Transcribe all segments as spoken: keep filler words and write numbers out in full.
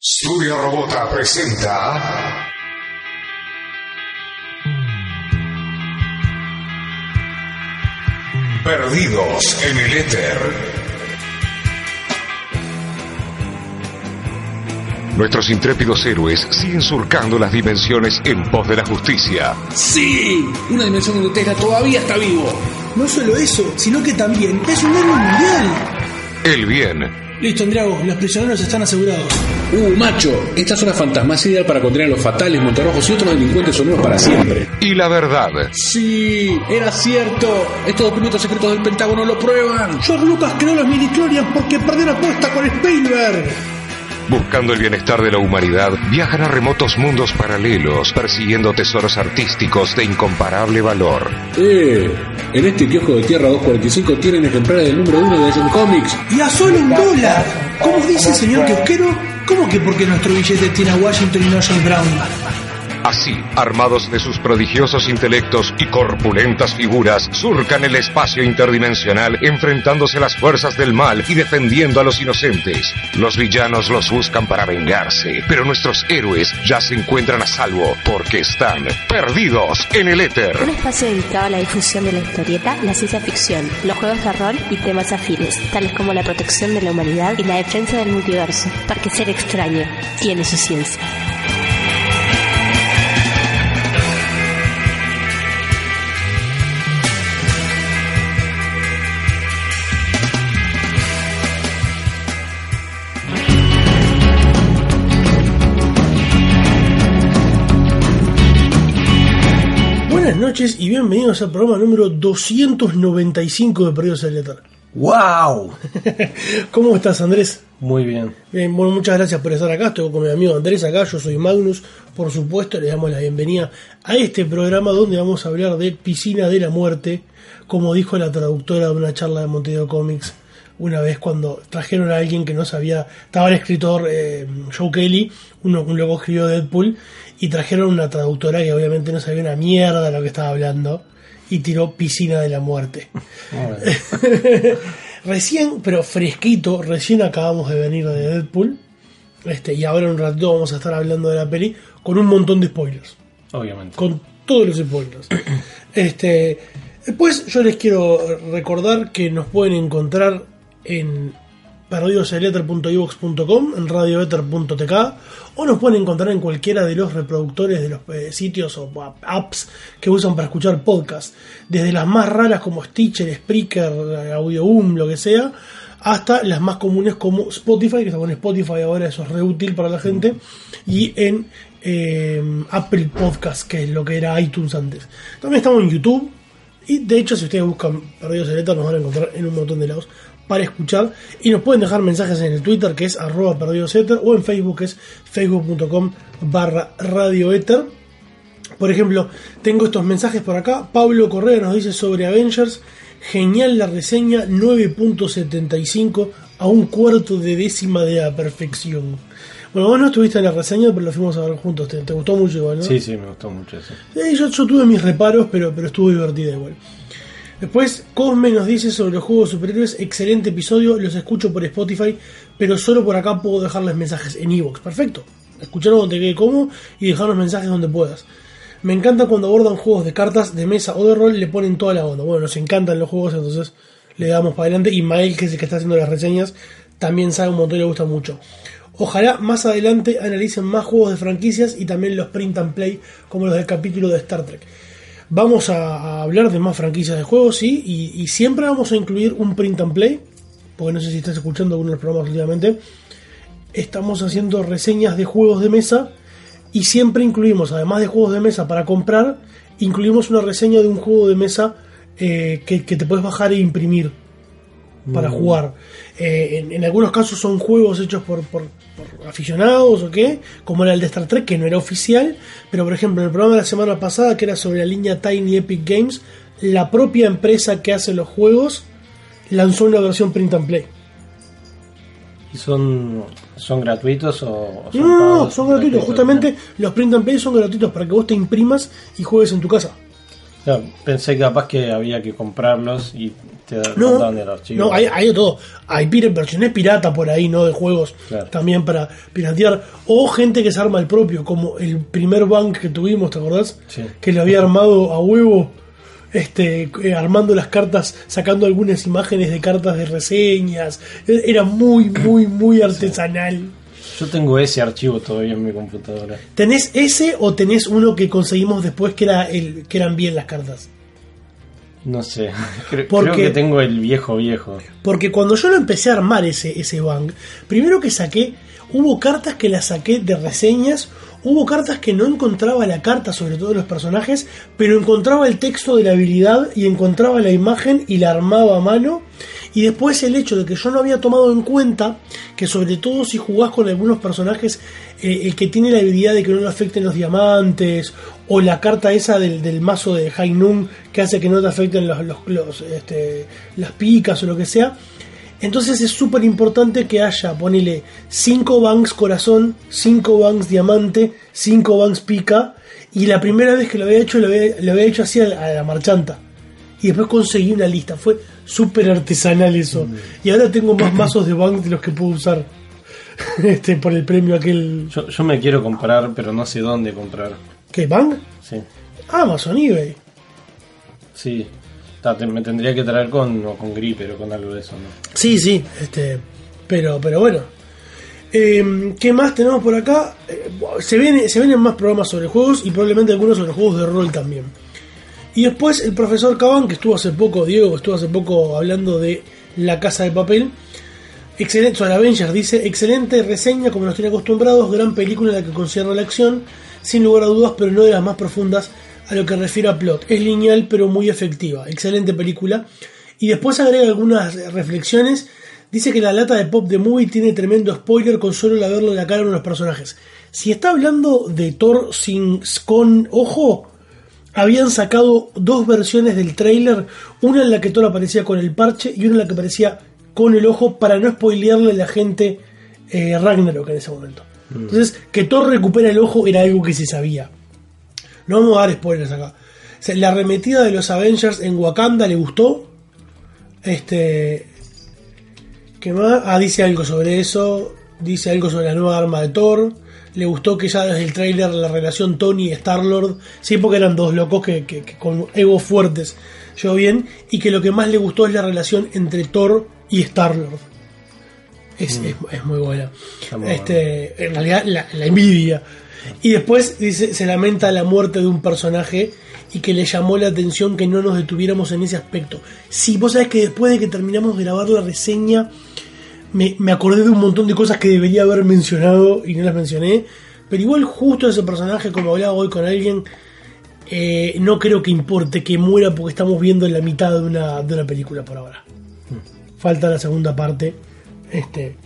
Studio Robota presenta Perdidos en el Éter. Nuestros intrépidos héroes siguen surcando las dimensiones en pos de la justicia. ¡Sí! Una dimensión donde Tesla todavía está vivo. No solo eso, sino que también es un héroe mundial. El bien. Listo, Andriago, los prisioneros están asegurados. ¡Uh, macho! Esta zona fantasma es ideal para contener a los fatales, montarrojos y otros delincuentes sonoros para siempre. Y la verdad. ¡Sí! ¡Era cierto! Estos documentos secretos del Pentágono lo prueban. George Lucas creó los midichlorians porque perdió la apuesta con Spielberg. Buscando el bienestar de la humanidad, viajan a remotos mundos paralelos, persiguiendo tesoros artísticos de incomparable valor. ¡Eh! En este kiosco de Tierra doscientos cuarenta y cinco tienen ejemplares del número uno de Action Comics. ¡Y a solo un dólar! ¿Cómo dice el señor kiosquero? ¿Cómo que porque nuestro billete tiene a Washington y no a James Brown? Así, armados de sus prodigiosos intelectos y corpulentas figuras, surcan el espacio interdimensional enfrentándose a las fuerzas del mal y defendiendo a los inocentes. Los villanos los buscan para vengarse, pero nuestros héroes ya se encuentran a salvo porque están perdidos en el éter. Un espacio dedicado a la difusión de la historieta, la ciencia ficción, los juegos de rol y temas afines, tales como la protección de la humanidad y la defensa del multiverso, porque ser extraño tiene su ciencia. Buenas noches y bienvenidos al programa número doscientos noventa y cinco de Perdidos en el Éter. ¡Wow! ¿Cómo estás, Andrés? Muy bien. Bien, bueno, muchas gracias por estar acá. Estoy con mi amigo Andrés acá, yo soy Magnus. Por supuesto, le damos la bienvenida a este programa donde vamos a hablar de Piscina de la Muerte, como dijo la traductora de una charla de Montevideo Comics una vez cuando trajeron a alguien que no sabía. Estaba el escritor eh, Joe Kelly, uno, un loco escribió Deadpool, y trajeron una traductora que obviamente no sabía una mierda de lo que estaba hablando y tiró Piscina de la Muerte. Recién, pero fresquito, recién acabamos de venir de Deadpool, este, y ahora en un ratito vamos a estar hablando de la peli con un montón de spoilers. Obviamente. Con todos los spoilers. este, después yo les quiero recordar que nos pueden encontrar en perdidos en el éter punto i vox punto com, en radio éter punto t k, o nos pueden encontrar en cualquiera de los reproductores de los eh, sitios o apps que usan para escuchar podcast, desde las más raras como Stitcher, Spreaker, Audioboom, lo que sea, hasta las más comunes como Spotify, que está con Spotify ahora, eso es re útil para la gente, y en eh, Apple Podcast, que es lo que era iTunes antes. También estamos en YouTube, y de hecho si ustedes buscan Perdidos en el Éter nos van a encontrar en un montón de lados para escuchar, y nos pueden dejar mensajes en el Twitter, que es arroba perdidoséter, o en Facebook, que es facebook punto com barra radioéter. Por ejemplo, tengo estos mensajes por acá. Pablo Correa nos dice sobre Avengers: genial la reseña, nueve punto setenta y cinco, a un cuarto de décima de la perfección. Bueno, vos no estuviste en la reseña, pero lo fuimos a ver juntos. Te, te gustó mucho igual, ¿no? Sí, sí, me gustó mucho eso. Sí, yo, yo tuve mis reparos, pero, pero estuvo divertida igual. Después, Cosme nos dice sobre los juegos de superhéroes: excelente episodio, los escucho por Spotify, pero solo por acá puedo dejarles mensajes en iVoox. Perfecto, escucharon donde te quede cómodo y dejarnos mensajes donde puedas. Me encanta cuando abordan juegos de cartas, de mesa o de rol, le ponen toda la onda. Bueno, nos encantan los juegos, entonces le damos para adelante. Y Mael, que es el que está haciendo las reseñas, también sabe un montón y le gusta mucho. Ojalá más adelante analicen más juegos de franquicias y también los print and play, como los del capítulo de Star Trek. Vamos a, a hablar de más franquicias de juegos, sí, y, y siempre vamos a incluir un print and play, porque no sé si estás escuchando algunos de los programas últimamente. Estamos haciendo reseñas de juegos de mesa y siempre incluimos, además de juegos de mesa para comprar, incluimos una reseña de un juego de mesa eh, que, que te puedes bajar e imprimir para mm. jugar. Eh, en, en algunos casos son juegos hechos por, por, por aficionados o qué, como era el de Star Trek, que no era oficial, pero por ejemplo en el programa de la semana pasada, que era sobre la línea Tiny Epic Games, la propia empresa que hace los juegos lanzó una versión print and play. ¿Y son, son gratuitos o, o son No, no, pagos? son gratuitos, justamente los print and play son gratuitos para que vos te imprimas y juegues en tu casa. Claro, pensé que capaz que había que comprarlos y te No, mandaban el archivo. no, hay, hay de todo. Hay pir- versiones pirata por ahí, ¿no? De juegos Claro. también para piratear. O gente que se arma el propio, como el primer bank que tuvimos, ¿te acordás? Sí. Que lo había armado a huevo, este, eh, armando las cartas, sacando algunas imágenes de cartas de reseñas. Era muy, muy, muy artesanal. Yo tengo ese archivo todavía en mi computadora. ¿Tenés ese o tenés uno que conseguimos después que, era el, que eran bien las cartas? No sé, creo, Porque- creo que tengo el viejo viejo. Porque cuando yo lo empecé a armar ese, ese bank, primero que saqué, hubo cartas que las saqué de reseñas, hubo cartas que no encontraba la carta, sobre todo de los personajes, pero encontraba el texto de la habilidad y encontraba la imagen y la armaba a mano. Y después el hecho de que yo no había tomado en cuenta que sobre todo si jugás con algunos personajes, eh, el que tiene la habilidad de que no le afecten los diamantes, o la carta esa del, del mazo de Hainun que hace que no te afecten los, los, los, este, las picas o lo que sea. Entonces es súper importante que haya, ponele, cinco banks corazón, cinco banks diamante, cinco banks pica. Y la primera vez que lo había hecho, lo había, lo había hecho así a la, a la marchanta. Y después conseguí una lista. Fue súper artesanal eso. Mm. Y ahora tengo más mazos de banks de los que puedo usar. este Por el premio aquel. Yo, yo me quiero comprar, pero no sé dónde comprar. ¿Qué? ¿Bank? Sí. Amazon, eBay. Sí. Ta, te- me tendría que traer con, o con Gripper o con algo de eso, ¿no? Sí, sí. este Pero, pero bueno. Eh, ¿Qué más tenemos por acá? Eh, se, viene, se vienen más programas sobre juegos y probablemente algunos sobre juegos de rol también. Y después el profesor Caban, que estuvo hace poco, Diego, que estuvo hace poco hablando de La Casa de Papel. Excelente, sobre Avengers, dice, excelente reseña como nos tiene acostumbrados, gran película en la que concierne la acción, sin lugar a dudas, pero no de las más profundas a lo que refiere a plot. Es lineal, pero muy efectiva. Excelente película. Y después agrega algunas reflexiones. Dice que la lata de Pop de Movie tiene tremendo spoiler con solo la verlo en la cara de unos personajes. Si está hablando de Thor sin con ojo, habían sacado dos versiones del tráiler, una en la que Thor aparecía con el parche y una en la que aparecía con el ojo, para no spoilearle a la gente eh, Ragnarok en ese momento. Mm. Entonces, que Thor recupera el ojo era algo que se sabía. No vamos a dar spoilers acá. O sea, la arremetida de los Avengers en Wakanda le gustó. Este... ¿Qué más? Ah, dice algo sobre eso. Dice algo sobre la nueva arma de Thor. Le gustó que ya desde el tráiler la relación Tony y Star-Lord, sí, porque eran dos locos que, que, que con egos fuertes, yo bien, y que lo que más le gustó es la relación entre Thor y Star-Lord. Es, mm. es, es muy buena. Este, en realidad la, la envidia. Y después dice, se lamenta la muerte de un personaje y que le llamó la atención que no nos detuviéramos en ese aspecto. Sí, vos sabés que después de que terminamos de grabar la reseña, Me, me acordé de un montón de cosas que debería haber mencionado y no las mencioné. Pero igual justo ese personaje, como hablaba hoy con alguien, eh, no creo que importe que muera porque estamos viendo la mitad de una, de una película por ahora. Falta la segunda parte. Este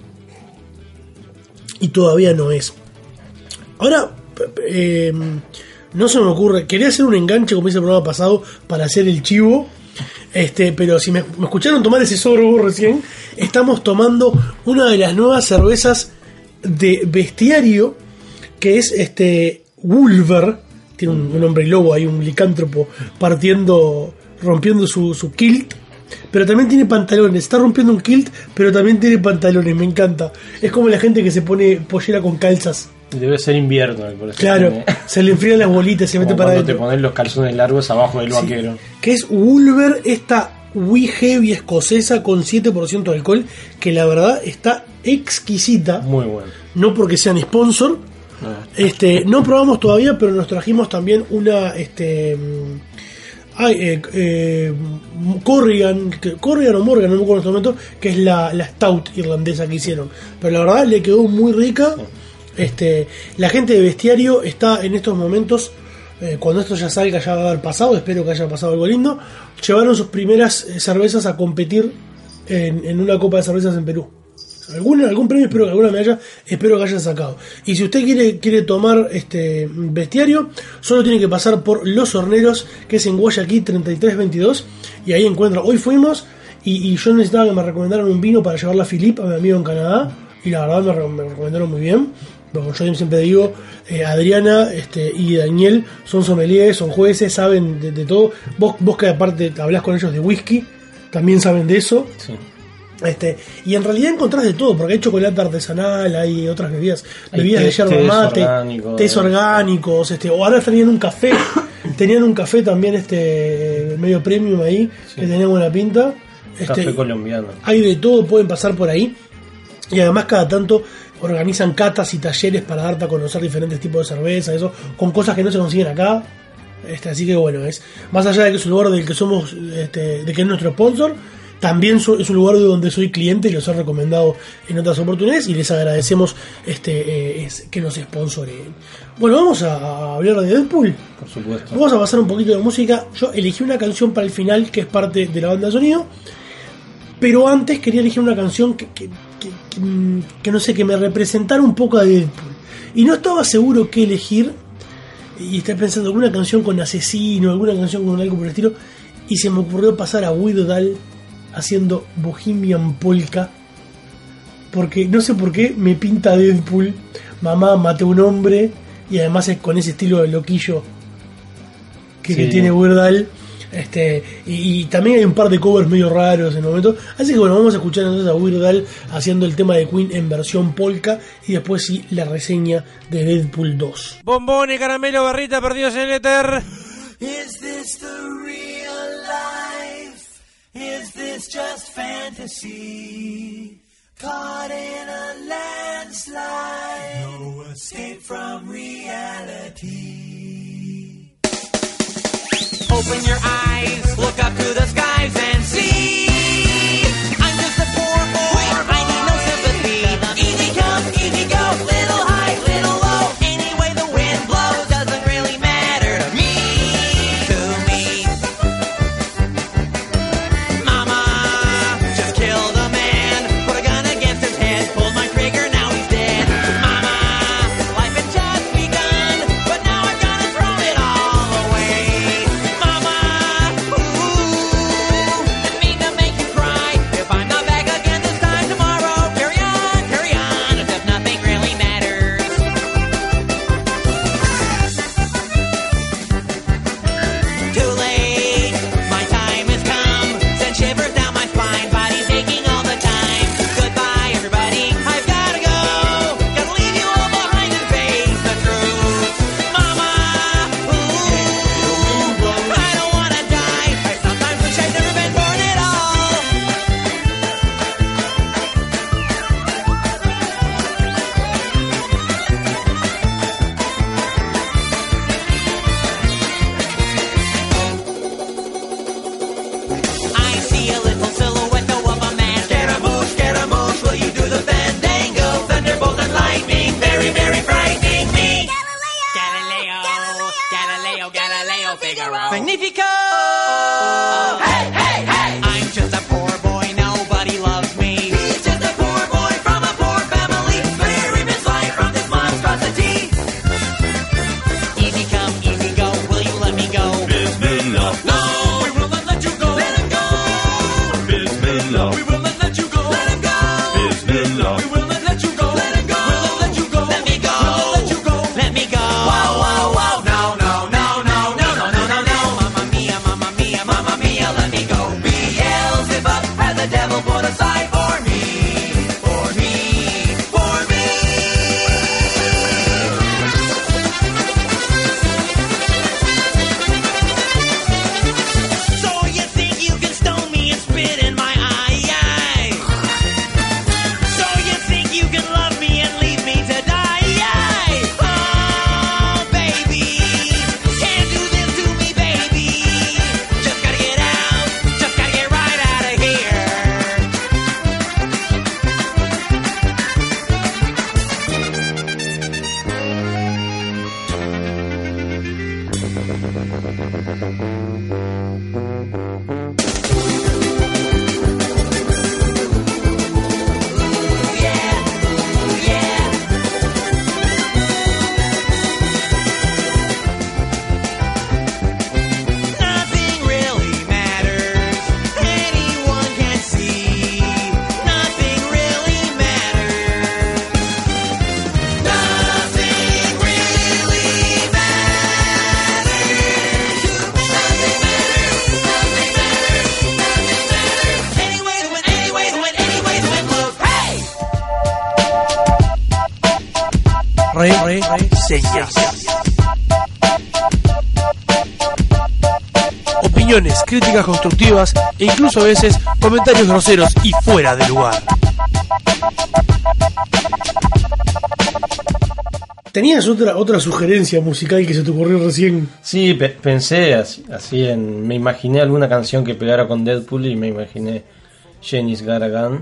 Y todavía no es. Ahora, eh, no se me ocurre. Quería hacer un enganche como hice el programa pasado para hacer el chivo. Este, pero si me, me escucharon tomar ese sorbo recién, estamos tomando una de las nuevas cervezas de bestiario, que es este Wolver, tiene un, un hombre lobo ahí, un licántropo partiendo, rompiendo su, su kilt, pero también tiene pantalones, está rompiendo un kilt, pero también tiene pantalones, me encanta. Es como la gente que se pone pollera con calzas. Debe ser invierno, por eso. Claro, tiene... se le enfrían las bolitas, se como mete para cuando adentro. te pones los calzones largos abajo del Sí, vaquero. que es Wolver, esta Wee Heavy escocesa con siete por ciento de alcohol, que la verdad está exquisita. Muy bueno. No porque sean sponsor. No. Este, no probamos todavía, pero nos trajimos también una este ay, eh, eh, Corrigan, Corrigan o Morgan, no me acuerdo en este momento, que es la, la stout irlandesa que hicieron. Pero la verdad le quedó muy rica. Sí. Este, la gente de Bestiario está en estos momentos, eh, cuando esto ya salga ya va a haber pasado, espero que haya pasado algo lindo. Llevaron sus primeras eh, cervezas a competir en, en una copa de cervezas en Perú. Algún, algún premio, espero que alguna medalla, espero que hayan sacado. Y si usted quiere, quiere tomar este Bestiario, solo tiene que pasar por Los Horneros, que es en Guayaquil treinta y tres veintidós, y ahí encuentra. Hoy fuimos y, y yo necesitaba que me recomendaran un vino para llevarla a Philippe, a mi amigo en Canadá, y la verdad me, me recomendaron muy bien. Como yo siempre digo, eh, Adriana este, y Daniel son sommeliers, son jueces, saben de, de todo. Vos, vos que aparte hablás con ellos de whisky, también saben de eso. Sí. Este, y en realidad encontrás de todo, porque hay chocolate artesanal, hay otras bebidas, Hay bebidas té- de yerba tés mate, orgánicos, tés orgánicos, este, o ahora tenían un café, tenían un café también este medio premium ahí, Sí. que tenía buena pinta. Café Este, colombiano. hay de todo, pueden pasar por ahí. Y además cada tanto organizan catas y talleres para darte a conocer diferentes tipos de cerveza, eso, con cosas que no se consiguen acá. Este, así que bueno, es más allá de que es un lugar del que somos, este, de que es nuestro sponsor, también so- es un lugar de donde soy cliente y los he recomendado en otras oportunidades y les agradecemos este eh, es, que nos sponsoreen. Bueno, vamos a, a hablar de Deadpool. Por supuesto. Vamos a pasar un poquito de música. Yo elegí una canción para el final que es parte de la banda de sonido, pero antes quería elegir una canción que, que, que, que, mm, que no sé, que me representara un poco a Deadpool. Y no estaba seguro qué elegir. Y estaba pensando alguna canción con Asesino, alguna canción con algo por el estilo. Y se me ocurrió pasar a Weird Al haciendo Bohemian Polka. Porque no sé por qué me pinta Deadpool. Mamá, maté a un hombre. Y además es con ese estilo de loquillo que, Sí. que tiene Weird Al. Este, y, y también hay un par de covers medio raros en el momento. Así que bueno, vamos a escuchar entonces a Weird Al haciendo el tema de Queen en versión polka. Y después sí, la reseña de Deadpool dos. Bombones, caramelo, barrita, perdidos en el éter. Is this the real life? Is this just fantasy? Caught in a landslide, no escape from reality. Open your eyes, look up to the skies and see. I'm just a poor boy, I need no sympathy. Easy come, easy go, little high, little low. Any way the wind blows doesn't really matter to me. To me. Mama just killed a man, put a gun against his head, pulled my trigger, now he's dead. Mama, life had just begun, but now I've gone and thrown it all away. Mama, ooh, didn't mean to make you cry. If I'm not back again this time tomorrow, carry on, carry on, as if nothing really matters. Too late, my time has come. Sent shivers down my spine, body's aching all the time. Goodbye, everybody, I've gotta go. Gotta leave you all behind and face the truth. Mama, ooh, I don't wanna die. I sometimes wish I'd never been born at all. I see a little silhouette of a man. Scaramouche, Scaramouche, will you do the fandango? Thunderbolt and lightning, very, very frightening me. Galileo, Galileo, Galileo, Figaro. Magnifico! Hey, hey, hey! I'm just a poor boy, nobody loves me. He's just a poor boy from a poor family. Spare him his life from this monstrosity. Easy come, easy go, will you let me go? Bismillah, No, we will not let you go. Let him go. Bismillah, We will not let you go. Let him go. Bismillah. We will not let you go. Let him go. We'll not let you go. Let me go. We'll not let you go. Let me go. Wow, wow, wow. No, no, no, no, no, no, no, no, no. Mamma mia, mamma re, re, reseñas. Opiniones, críticas constructivas e incluso a veces comentarios groseros y fuera de lugar. ¿Tenías otra otra sugerencia musical que se te ocurrió recién? Sí, pe- pensé así, así en... Me imaginé alguna canción que pegara con Deadpool y me imaginé Jenny's Got a Gun.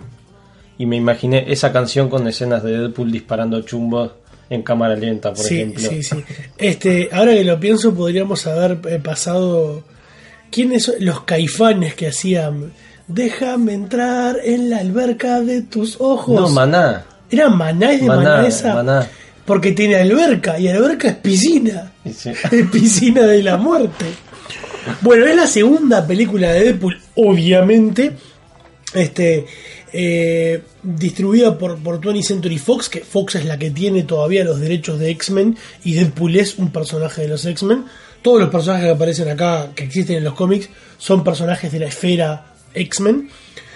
Y me imaginé esa canción con escenas de Deadpool disparando chumbos en cámara lenta, por Sí, ejemplo. sí, sí. Este, ahora que lo pienso, podríamos haber eh, pasado... ¿Quiénes son los Caifanes que hacían? Déjame entrar en la alberca de tus ojos. No, Maná. Era Maná, es de Maná, Maná, esa. Maná. Porque tiene alberca, y alberca es piscina. Y sí. Es piscina de la muerte. Bueno, es la segunda película de Deadpool, obviamente. Este, eh, distribuida por, por twentieth Century Fox, que Fox es la que tiene todavía los derechos de X-Men, y Deadpool es un personaje de los X-Men. Todos los personajes que aparecen acá, que existen en los cómics, son personajes de la esfera X-Men.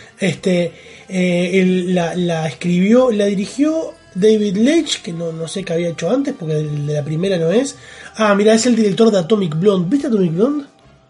Este, eh, el- la, la escribió, la dirigió David Leitch, que no, no sé qué había hecho antes, porque el de la primera no es. Ah, mira, es el director de Atomic Blonde. ¿Viste Atomic Blonde?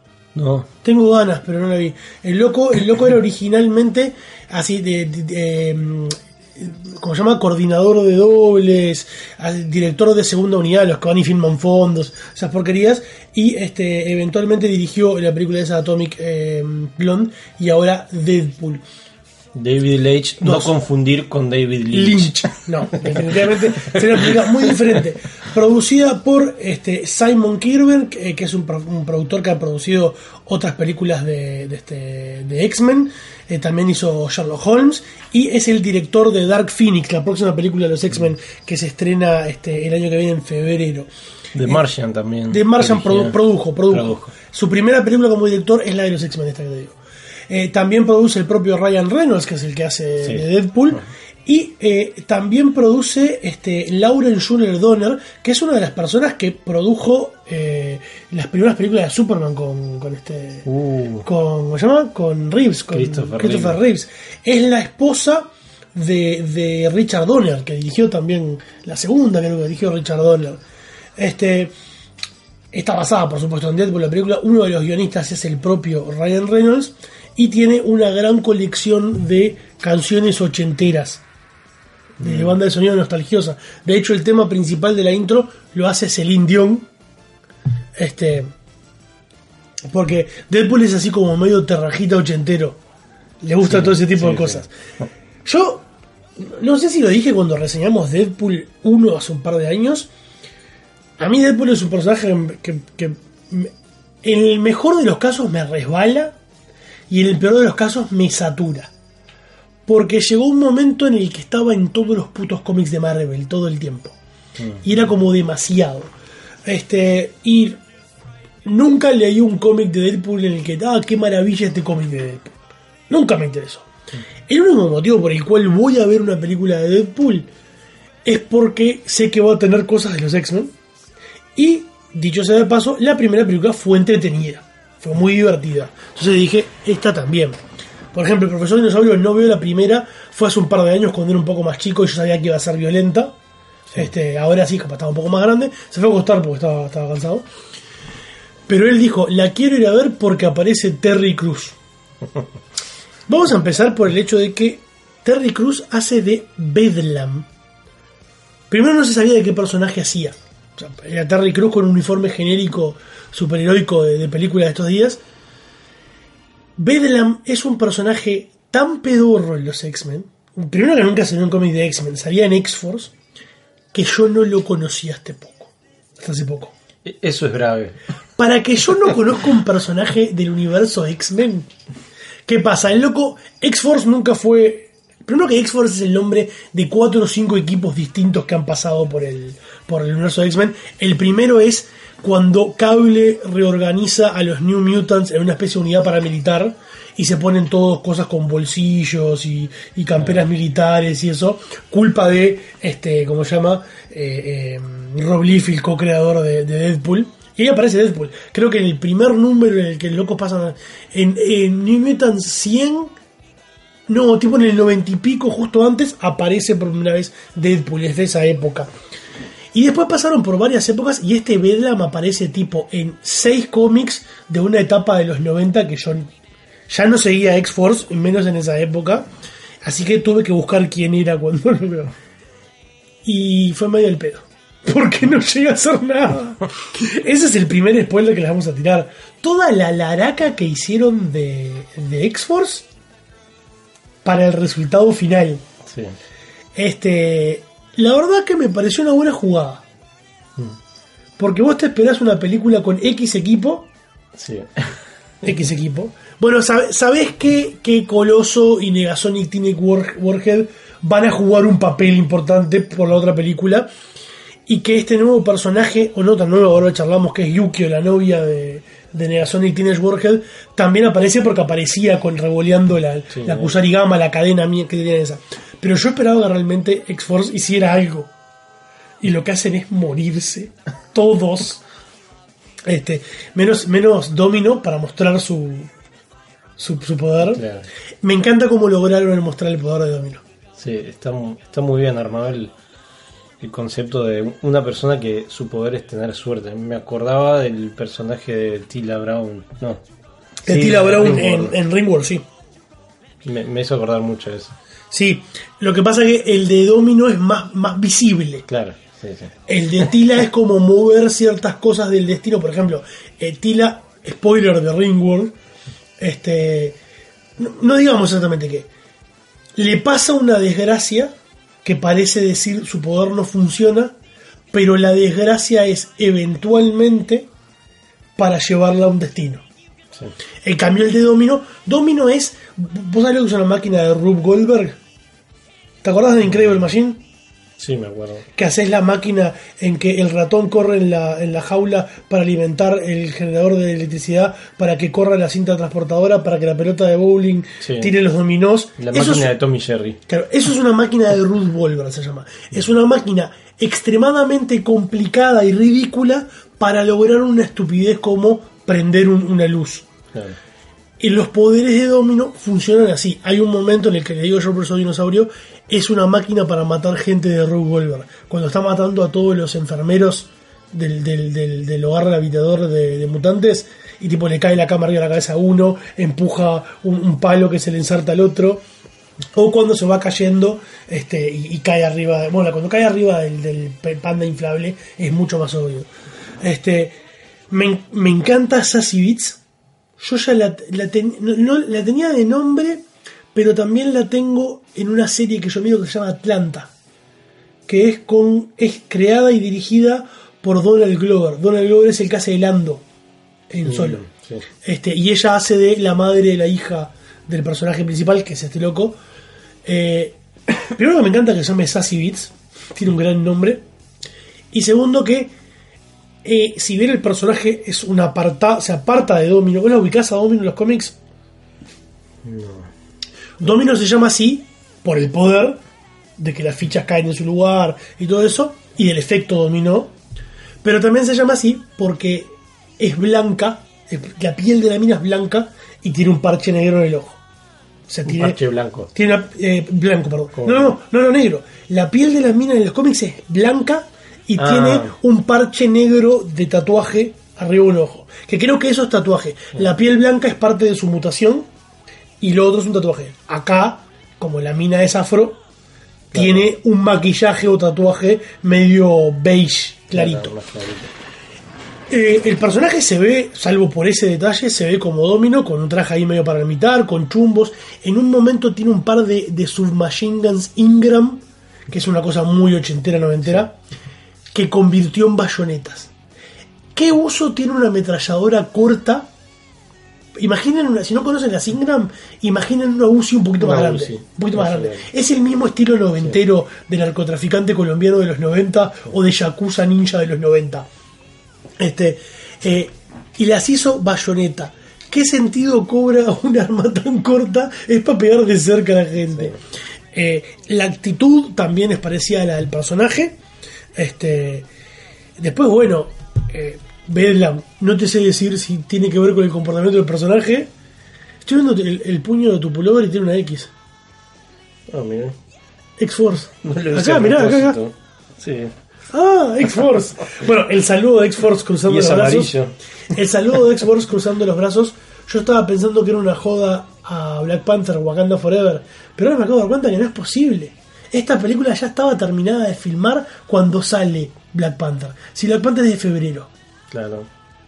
No. Tengo ganas, pero no la vi. El loco, el loco era originalmente así de, de, de, em, ¿cómo se llama? Coordinador de dobles, al- director de segunda unidad, los que van y filman fondos, esas porquerías, y este eventualmente dirigió la película esa Atomic eh, Blonde y ahora Deadpool. David Leitch, no Dos. confundir con David Lynch. Lynch. No, definitivamente sería una película muy diferente. Producida por este Simon Kirby, que, que es un, pro- un productor que ha producido otras películas de, de, este, de X-Men. Eh, también hizo Sherlock Holmes. Y es el director de Dark Phoenix, la próxima película de los X-Men que se estrena este, el año que viene en febrero. The Martian también. The Martian dirigía. produ- produjo, produjo. Produjo. Su primera película como director es la de los X-Men, esta que te digo. Eh, también produce el propio Ryan Reynolds, que es el que hace Sí. de Deadpool. Y eh, también produce este, Lauren Schuler Donner, que es una de las personas que produjo eh, las primeras películas de Superman con, con este. Uh. con, ¿cómo se llama? Con Reeves, con Christopher Christopher Reeves. Es la esposa de, de Richard Donner, que dirigió también la segunda, creo que dirigió Richard Donner. Este. Está basada, por supuesto, en Deadpool, la película. Uno de los guionistas es el propio Ryan Reynolds. Y tiene una gran colección de canciones ochenteras. De banda de sonido nostalgiosa. De hecho, el tema principal de la intro lo hace Celine Dion. Este. Porque Deadpool es así como medio terrajita ochentero. Le gusta Sí, todo ese tipo sí, de cosas. Yo no sé si lo dije cuando reseñamos Deadpool uno hace un par de años. A mí Deadpool es un personaje que, que me- en el mejor de los casos me resbala y en el peor de los casos me satura. Porque llegó un momento en el que estaba en todos los putos cómics de Marvel todo el tiempo. Y era como demasiado. Este, y nunca leí un cómic de Deadpool en el que, ah, qué maravilla este cómic de Deadpool. Nunca me interesó. El único motivo por el cual voy a ver una película de Deadpool es porque sé que va a tener cosas de los X-Men. Y, dicho sea de paso, la primera película fue entretenida. Fue muy divertida. Entonces dije, esta también. Por ejemplo, el Profesor Dinosaurio no veo la primera. Fue hace un par de años cuando era un poco más chico y yo sabía que iba a ser violenta. Este, ahora sí, capaz estaba un poco más grande. Se fue a acostar porque estaba, estaba cansado. Pero él dijo, la quiero ir a ver porque aparece Terry Crews. Vamos a empezar por el hecho de que Terry Crews hace de Bedlam. Primero no se sabía de qué personaje hacía. O sea, era Terry Crews con un uniforme genérico superheroico de, de película de estos días. Bedlam es un personaje tan pedorro en los X-Men. Primero que nunca salió un cómic de X-Men, salía en X-Force, que yo no lo conocía hasta poco. Hasta hace poco. Eso es grave. Para que yo no conozca un personaje del universo X-Men. ¿Qué pasa? El loco, X-Force nunca fue... Primero que X-Force es el nombre de cuatro o cinco equipos distintos que han pasado por el, por el universo de X-Men. El primero es cuando Cable reorganiza a los New Mutants en una especie de unidad paramilitar y se ponen todos cosas con bolsillos y, y camperas militares y eso. Culpa de, este, ¿cómo se llama? Eh, eh, Rob Liefeld, co-creador de, de Deadpool. Y ahí aparece Deadpool. Creo que en el primer número en el que el loco pasa en, en New Mutants cien, no, tipo en el noventa y pico, justo antes, aparece por primera vez Deadpool, es de esa época. Y después pasaron por varias épocas y este Bedlam aparece tipo en seis cómics de una etapa de los noventa que yo ya no seguía X-Force, menos en esa época. Así que tuve que buscar quién era cuando lo veo. Y fue medio el pedo. Porque no llega a hacer nada. Ese es el primer spoiler que les vamos a tirar. Toda la laraca que hicieron de, de X-Force para el resultado final. Sí. Este, la verdad que me pareció una buena jugada. Porque vos te esperás una película con X equipo. Sí. X equipo. Bueno, sab- sabés que, que Coloso y Negasonic Teenage War- Warhead van a jugar un papel importante por la otra película. Y que este nuevo personaje, o no tan nuevo, ahora charlamos, que es Yukio, la novia de, de Negasonic Teenage Warhead, también aparece porque aparecía con revoleando la, Sí, la ¿no? Kusarigama, la cadena mía que tenía esa. Pero yo esperaba que realmente X-Force hiciera algo. Y lo que hacen es morirse. Todos. Este, menos, menos Domino para mostrar su, su, su poder. Claro. Me encanta cómo lograron mostrar el poder de Domino. Sí, está, mu- está muy bien armado el, el concepto de una persona que su poder es tener suerte. Me acordaba del personaje de Tila Brown. No. De Sí, Tila Brown en, Ringworld. en Ringworld, sí. Me, me hizo acordar mucho de eso. Sí, lo que pasa es que el de Domino es más, más visible. Claro, sí, sí. El de Tila es como mover ciertas cosas del destino. Por ejemplo, eh, Tila, spoiler de Ringworld, este, no, no digamos exactamente qué. Le pasa una desgracia que parece decir su poder no funciona, pero la desgracia es eventualmente para llevarla a un destino. Sí. En cambio el de Domino, Domino es, ¿vos sabés lo que es una máquina de Rube Goldberg? ¿Te acordás de Incredible Machine? Sí, me acuerdo. Que haces la máquina en que el ratón corre en la, en la jaula para alimentar el generador de electricidad, para que corra la cinta transportadora, para que la pelota de bowling Sí. tire los dominós. La Eso máquina es, de Tommy Jerry. claro, eso es una máquina de Ruth Goldberg, se llama. Es una máquina extremadamente complicada y ridícula para lograr una estupidez como prender un- una luz. Claro. Y los poderes de Domino funcionan así. Hay un momento en el que le digo yo, profesor Dinosaurio, es una máquina para matar gente de Rube Goldberg. Cuando está matando a todos los enfermeros del, del, del, del hogar rehabilitador de, de mutantes, y tipo le cae la cama arriba de la cabeza a uno, empuja un, un palo que se le ensarta al otro. O cuando se va cayendo este y, y cae arriba. Bueno, cuando cae arriba del, del panda inflable es mucho más obvio. Este, me, me encanta Sassy Beats. Yo ya la, la, ten- no, no- la tenía de nombre, pero también la tengo en una serie que yo miro que se llama Atlanta, que es con es creada y dirigida por Donald Glover. Donald Glover es el que hace el Lando en Solo. sí. Este, y ella hace de la madre de la hija del personaje principal, que es este loco. Eh, primero que me encanta que se llame Sassy Beats, tiene un gran nombre. Y segundo que eh, si bien el personaje es un aparta, se aparta de Domino. ¿Vos la ubicás a Domino en los cómics? Domino se llama así por el poder de que las fichas caen en su lugar y todo eso, y del efecto dominó. Pero también se llama así porque es blanca, es- la piel de la mina es blanca y tiene un parche negro en el ojo. O sea, Un tiene, parche blanco. tiene una- eh, blanco, perdón. ¿Cómo? No, no, no, no, negro. La piel de la mina en los cómics es blanca y Ah. tiene un parche negro de tatuaje arriba de un ojo. Que creo que eso es tatuaje. La piel blanca es parte de su mutación y lo otro es un tatuaje. Acá, como la mina es afro, tiene un maquillaje o tatuaje medio beige, clarito. Claro, más clarito. Eh, el personaje se ve, salvo por ese detalle, se ve como Domino, con un traje ahí medio para imitar, con chumbos. En un momento tiene un par de, de submachine guns Ingram, que es una cosa muy ochentera, noventera, que convirtió en bayonetas. ¿Qué uso tiene una ametralladora corta? Imaginen una, si no conocen las Ingram, imaginen una U C I un poquito Una más grande. U C I, Un poquito más más o grande. menos. Es el mismo estilo noventero del narcotraficante colombiano de los noventa o de Yakuza Ninja de los noventa. Este, eh, y las hizo bayoneta. ¿Qué sentido cobra un arma tan corta? Es para pegar de cerca a la gente. Eh, la actitud también es parecida a la del personaje. Este, después, bueno, eh, Bedlam, no te sé decir si tiene que ver con el comportamiento del personaje. Estoy viendo el, el puño de tu pullover y tiene una X. Ah, mira. X-Force. No lo hice Acá, a mirá, acá, acá. propósito. Sí. Ah, X-Force. Bueno, el saludo de X-Force cruzando Y es los brazos. amarillo. El saludo de X-Force cruzando los brazos. Yo estaba pensando que era una joda a Black Panther, Wakanda Forever. Pero ahora me acabo de dar cuenta que no es posible. Esta película ya estaba terminada de filmar cuando sale Black Panther. Si Black Panther es de febrero. Claro.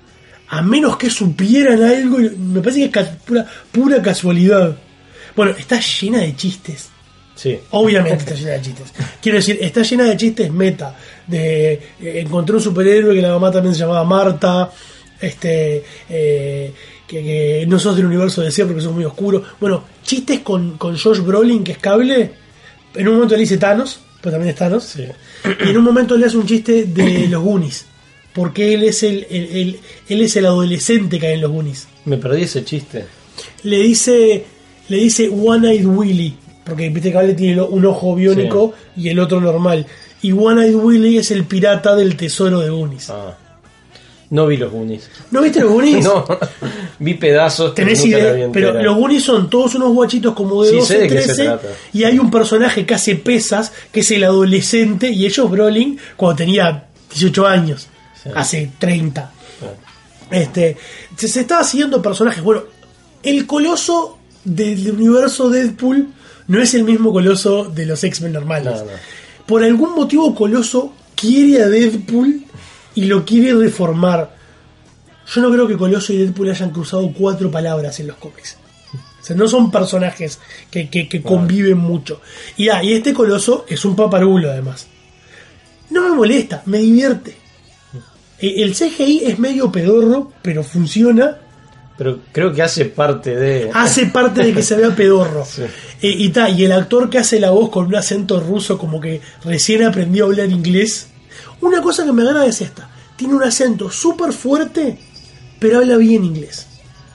A menos que supieran algo, me parece que es ca- pura, pura casualidad. Bueno, está llena de chistes. Sí. Obviamente está llena de chistes. Quiero decir, está llena de chistes meta. De eh, encontré un superhéroe que la mamá también se llamaba Marta. Este eh, que, que no sos del universo de C porque sos muy oscuro. Bueno, chistes con, con Josh Brolin, que es cable. En un momento le dice Thanos, pero también es Thanos. Sí. Y en un momento le hace un chiste de los Goonies. Porque él es el, el, el- él es el adolescente que hay en los Goonies. Me perdí ese chiste. Le dice, le dice One-Eyed Willy, porque viste que Cable tiene un ojo biónico y el otro normal. Y One-Eyed Willy es el pirata del tesoro de Goonies. Ah. No vi los Goonies. ¿No viste los Goonies? No, vi pedazos. pero Tenés nunca la vi idea, entera. pero los Goonies son todos unos guachitos como de Sí, sé doce, de qué se trece, trata. y hay un personaje que hace pesas, que es el adolescente, y ellos Brolin cuando tenía dieciocho años, Sí. hace treinta. Claro. Este, se, se estaba siguiendo personajes. Bueno, el coloso del universo Deadpool no es el mismo coloso de los X-Men normales. No, no. Por algún motivo Coloso quiere a Deadpool y lo quiere reformar. Yo no creo que Coloso y Deadpool hayan cruzado cuatro palabras en los cómics. O sea, no son personajes que, que, que conviven mucho. Y, ah, y este Coloso es un paparulo además. No me molesta, me divierte. Eh, El C G I es medio pedorro, pero funciona. Pero creo que hace parte de... Hace parte de que se vea pedorro. Sí. Eh, y, ta, y el actor que hace la voz con un acento ruso, como que recién aprendió a hablar inglés. Una cosa que me agrada es esta: tiene un acento súper fuerte, pero habla bien inglés.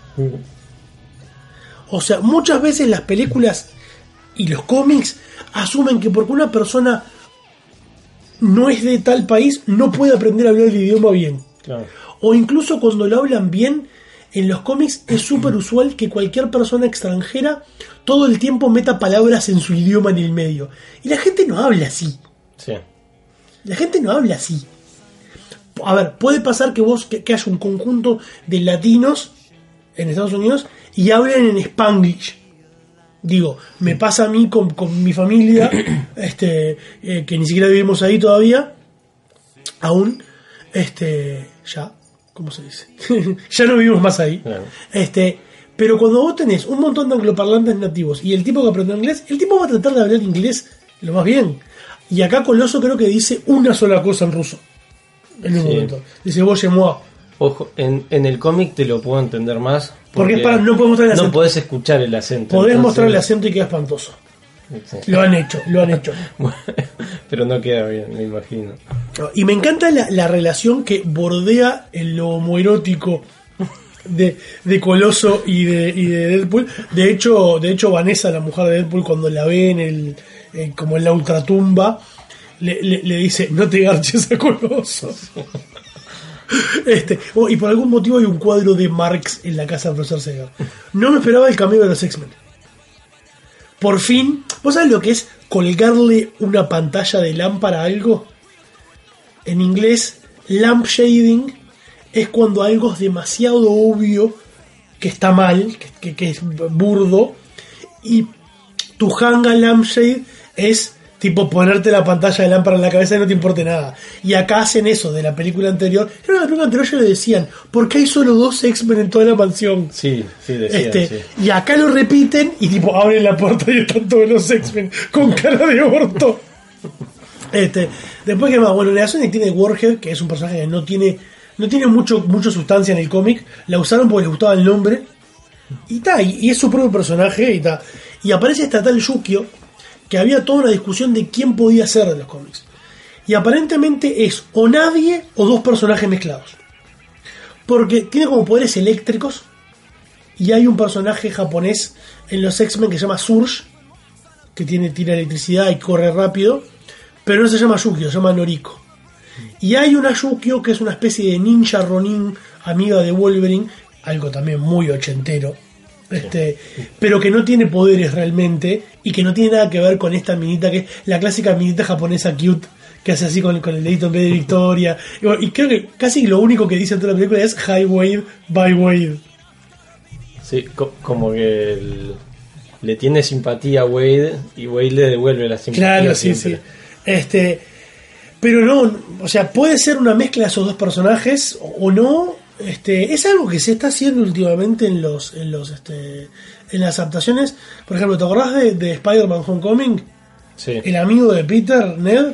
O sea, muchas veces las películas y los cómics asumen que porque una persona no es de tal país, no puede aprender a hablar el idioma bien. Claro. O incluso cuando lo hablan bien, en los cómics es súper usual que cualquier persona extranjera todo el tiempo meta palabras en su idioma en el medio. Y la gente no habla así. Sí. La gente no habla así. A ver, puede pasar que vos que, que haya un conjunto de latinos en Estados Unidos y hablen en Spanglish. Digo, me pasa a mí con, con mi familia, este, eh, que ni siquiera vivimos ahí todavía, aún, este, ya, ¿cómo se dice? Ya no vivimos más ahí. Claro. Este, pero cuando vos tenés un montón de angloparlantes nativos y el tipo que aprendió inglés, el tipo va a tratar de hablar inglés lo más bien. Y acá Coloso creo que dice una sola cosa en ruso. En un Sí. momento. Dice Boye moi. Ojo, en, en el cómic te lo puedo entender más. Porque es para- no podemos mostrar el No acento. podés escuchar el acento. Podés entonces- mostrar el acento y queda espantoso. Sí. Lo han hecho, lo han hecho. Pero no queda bien, me imagino. Y me encanta la, la relación que bordea en lo homoerótico de, de Coloso y de, y de Deadpool. De hecho, de hecho, Vanessa, la mujer de Deadpool, cuando la ve en el, eh, como en la ultratumba, le, le, le dice: no te garches a Coloso. Este, oh, y por algún motivo hay un cuadro de Marx en la casa del profesor Segar. No me esperaba el cameo de los X-Men. Por fin, ¿vos sabés lo que es colgarle una pantalla de lámpara a algo? En inglés, lamp shading es cuando algo es demasiado obvio que está mal, que, que, que es burdo, y tu hanga lampshade es tipo ponerte la pantalla de lámpara en la cabeza y no te importe nada. Y acá hacen eso de la película anterior. En la película anterior ya le decían: ¿por qué hay solo dos X-Men en toda la mansión? Sí, sí, decían, Este, sí. Y acá lo repiten y tipo abren la puerta y están todos los X-Men con cara de orto. Este, después, que más, bueno, Negasonic tiene Warhead, que es un personaje que no tiene no tiene mucho mucha sustancia en el cómic. La usaron porque les gustaba el nombre y ta, y, y es su propio personaje y ta. Y aparece esta tal Yukio, que había toda una discusión de quién podía ser de los cómics. Y aparentemente es o nadie o dos personajes mezclados. Porque tiene como poderes eléctricos. Y hay un personaje japonés en los X-Men que se llama Surge, que tiene, tira electricidad y corre rápido. Pero no se llama Yukio, se llama Noriko. Y hay una Yukio que es una especie de ninja Ronin, amiga de Wolverine, algo también muy ochentero. Este, pero que no tiene poderes realmente y que no tiene nada que ver con esta minita que es la clásica minita japonesa cute que hace así con, con el dedito en vez de Victoria. Y, bueno, y creo que casi lo único que dice en toda la película es Hi Wade, bye Wade. Sí, co- como que el- le tiene simpatía a Wade y Wade le devuelve la simpatía. Claro, sí, siempre. sí. Este, pero no, o sea, puede ser una mezcla de esos dos personajes o, o no. Este, es algo que se está haciendo últimamente en los, en los, este, en las adaptaciones. Por ejemplo, ¿te acordás de, de Spider-Man Homecoming? Sí. El amigo de Peter, Ned.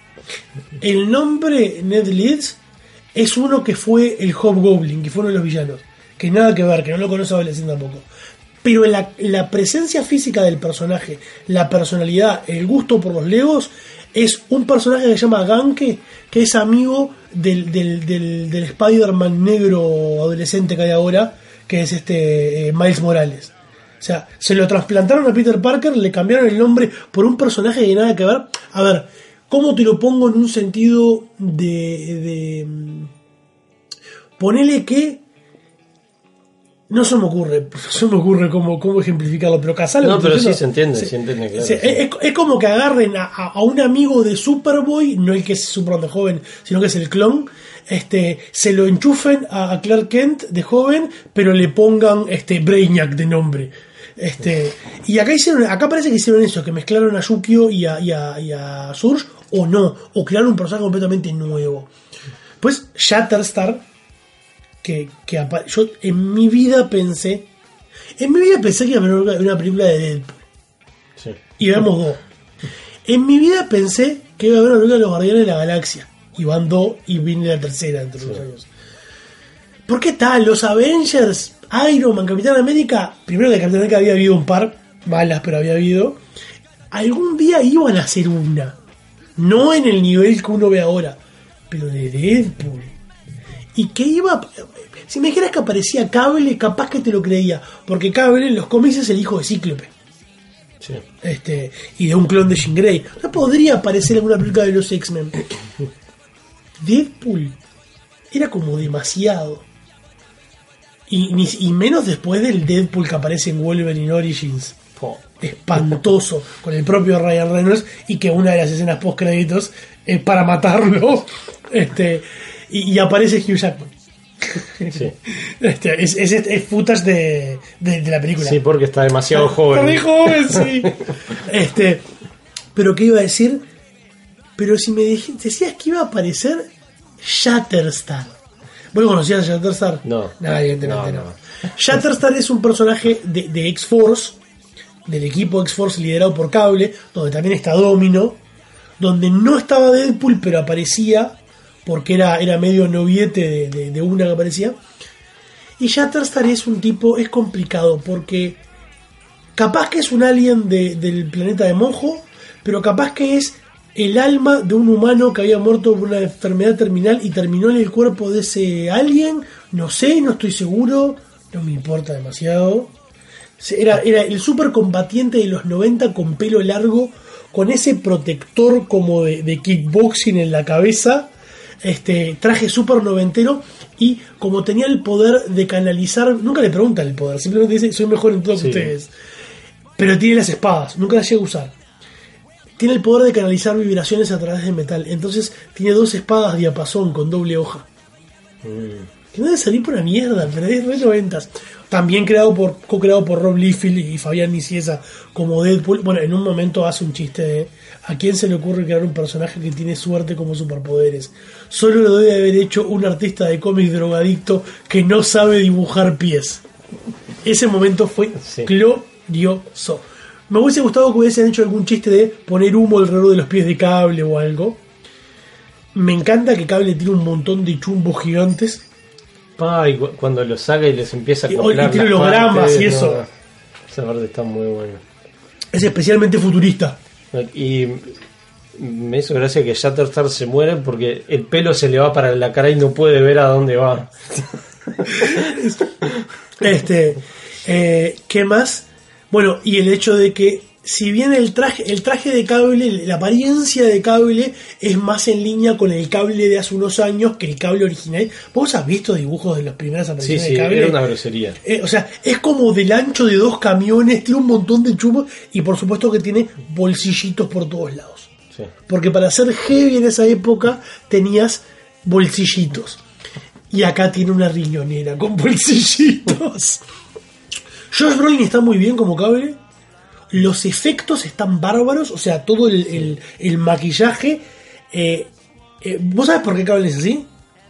El nombre Ned Leeds es uno que fue el Hobgoblin, que fue uno de los villanos. Que nada que ver, que no lo conoce adolescente tampoco. Pero la, la presencia física del personaje, la personalidad, el gusto por los Legos, es un personaje que se llama Ganke, que es amigo del, del, del, del Spider-Man negro adolescente que hay ahora, que es este eh, Miles Morales. O sea, se lo trasplantaron a Peter Parker, le cambiaron el nombre por un personaje que nada que ver. A ver, ¿cómo te lo pongo en un sentido de... de ponele que... No se me ocurre, no se me ocurre cómo, cómo ejemplificarlo, pero Casal... No, pero sí se entiende, se entiende, claro, se- sí. es, es como que agarren a, a- a un amigo de Superboy, no el que es Superman de joven, sino que es el clon, este, se lo enchufen a, a Clark Kent de joven, pero le pongan este Brainiac de nombre. Este, y acá hicieron, acá parece que hicieron eso, que mezclaron a Yukio y a, y a, y a Surge, o no, o crearon un personaje completamente nuevo. Pues Shatterstar, que, que apa- yo en mi vida pensé, en mi vida pensé que iba a haber una, una película de Deadpool, Sí. y vemos dos. En mi vida pensé que iba a haber una película de los Guardianes de la Galaxia, y van dos, y viene la tercera dentro de unos años. ¿Por qué tal? Los Avengers, Iron Man, Capitán América, primero que Capitán América había habido un par, malas, pero había habido, algún día iban a hacer una, no en el nivel que uno ve ahora, pero de Deadpool. Y que iba, si me dijeras que aparecía Cable, capaz que te lo creía, porque Cable en los cómics es el hijo de Cíclope, Sí. este, y de un clon de Jean Grey. No podría aparecer en una película de los X-Men. Deadpool era como demasiado. Y, ni- y menos después del Deadpool que aparece en Wolverine Origins. Po. Espantoso, con el propio Ryan Reynolds, y que una de las escenas post créditos es para matarlo. Este, y, y aparece Hugh Jackman. Sí. Este, es, es, es footage de, de, de la película. Sí, porque está demasiado Está joven. muy joven, sí. Este, pero ¿qué iba a decir? Pero si me dij- decías que iba a aparecer Shatterstar. ¿Vos conocías a Shatterstar? No. No, evidentemente no. No, no. Shatterstar es un personaje de, de X-Force, del equipo X-Force liderado por Cable, donde también está Domino, donde no estaba Deadpool, pero aparecía, porque era, era medio noviete de, de, de una que aparecía. Y Shatterstar es un tipo, es complicado, porque capaz que es un alien de- del planeta de Mojo, pero capaz que es el alma de un humano que había muerto por una enfermedad terminal y terminó en el cuerpo de ese alien. No sé, no estoy seguro, no me importa demasiado. Era, era el supercombatiente de los noventa con pelo largo, con ese protector como de, de kickboxing en la cabeza, este traje super noventero, y como tenía el poder de canalizar, nunca le preguntan el poder, simplemente dice soy mejor en todo que Sí. ustedes, pero tiene las espadas, nunca las llega a usar. Tiene el poder de canalizar vibraciones a través de metal, entonces tiene dos espadas diapasón con doble hoja. Mm. Que no debe salir por una mierda, pero es re noventas. También creado por, co-creado por Rob Liefeld y Fabián Nicieza como Deadpool. Bueno, en un momento hace un chiste de ¿a quién se le ocurre crear un personaje que tiene suerte como superpoderes? Solo lo debe haber hecho un artista de cómics drogadicto que no sabe dibujar pies. Ese momento fue Sí. glorioso. Me hubiese gustado que hubiesen hecho algún chiste de poner humo alrededor de los pies de Cable o algo. Me encanta que Cable tiene un montón de chumbos gigantes. Pa, y cu- cuando lo saca y les empieza a Y- acoplar y tiene las hologramas partes, y eso. no, esa parte está muy buena. Es especialmente futurista. Y me hizo gracia que Shatterstar se muere porque el pelo se le va para la cara y no puede ver a dónde va. Este, eh, ¿qué más? Bueno, y el hecho de que si bien el traje, el traje de Cable, la apariencia de Cable es más en línea con el Cable de hace unos años que el Cable original. ¿Vos has visto dibujos de las primeras Sí, apariciones sí, de Cable? era una grosería. Eh, o sea, es como del ancho de dos camiones, tiene un montón de chubos y por supuesto que tiene bolsillitos por todos lados. Sí. Porque para ser heavy en esa época tenías bolsillitos. Y acá tiene una riñonera con bolsillitos. Josh Brolin está muy bien como Cable. Los efectos están bárbaros. O sea, todo el, el, el maquillaje. Eh, eh, ¿Vos sabés por qué Cable es así?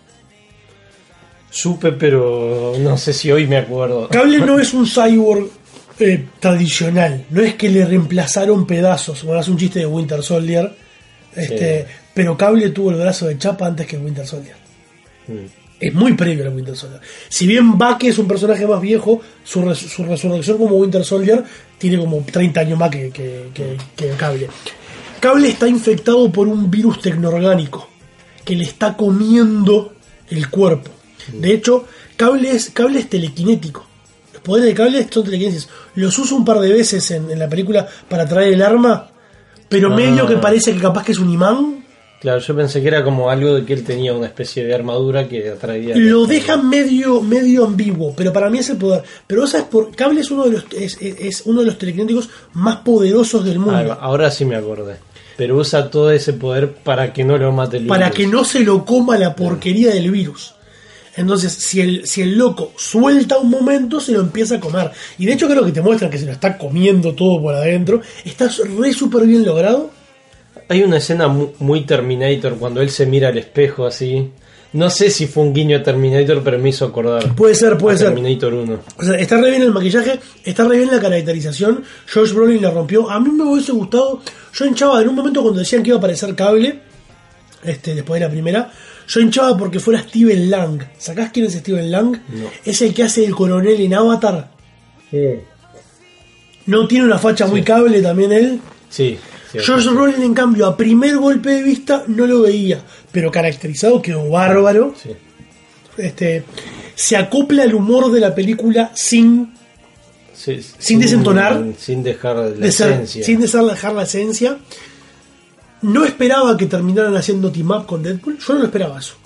Supe, pero no sé si hoy me acuerdo. Cable no es un cyborg eh, tradicional. No es que le reemplazaron pedazos. Como hace un chiste de Winter Soldier. Este, Sí. Pero Cable tuvo el brazo de chapa antes que Winter Soldier. Mm. Es muy previo a Winter Soldier. Si bien Bucky es un personaje más viejo, su, res- su resurrección como Winter Soldier tiene como treinta años más que, que, que- que Cable. Cable está infectado por un virus tecnoorgánico que le está comiendo el cuerpo. De hecho, Cable es, Cable es telequinético. Los poderes de Cable son telequinéticos. Los usa un par de veces en, en la película para traer el arma, pero Ah. medio que parece que capaz que es un imán. Claro, yo pensé que era como algo de que él tenía una especie de armadura que atraía. Lo dejan medio, medio ambiguo, pero para mí es el poder. Pero vos sabes, por Cable es uno de los es, es- es uno de los telequinéticos más poderosos del mundo. Ahí va, ahora sí me acordé. Pero usa todo ese poder para que no lo mate el Para virus. que no se lo coma la porquería del virus. Entonces, si el, si el loco suelta un momento, se lo empieza a comer. Y de hecho creo que te muestran que se lo está comiendo todo por adentro. Está re súper bien logrado. Hay una escena mu- muy Terminator cuando él se mira al espejo así. No sé si fue un guiño a Terminator, pero me hizo acordar. Puede ser, puede a ser. Terminator uno. O sea, está re bien el maquillaje, está re bien la caracterización. Josh Brolin la rompió. A mí me hubiese gustado. Yo hinchaba en un momento cuando decían que iba a aparecer Cable, este, después de la primera. Yo hinchaba porque fuera Steven Lang. ¿Sacás quién es Steven Lang? No. Es el que hace el coronel en Avatar. No tiene una facha muy Cable también él. Sí. sí Josh sí. Brolin, en cambio, a primer golpe de vista no lo veía, pero caracterizado quedó bárbaro. Sí. Este, se acopla al humor de la película sin Sí, Sin desentonar. Sin dejar la de ser- esencia. sin dejar dejar la esencia. No esperaba que terminaran haciendo team up con Deadpool. Yo no lo esperaba eso.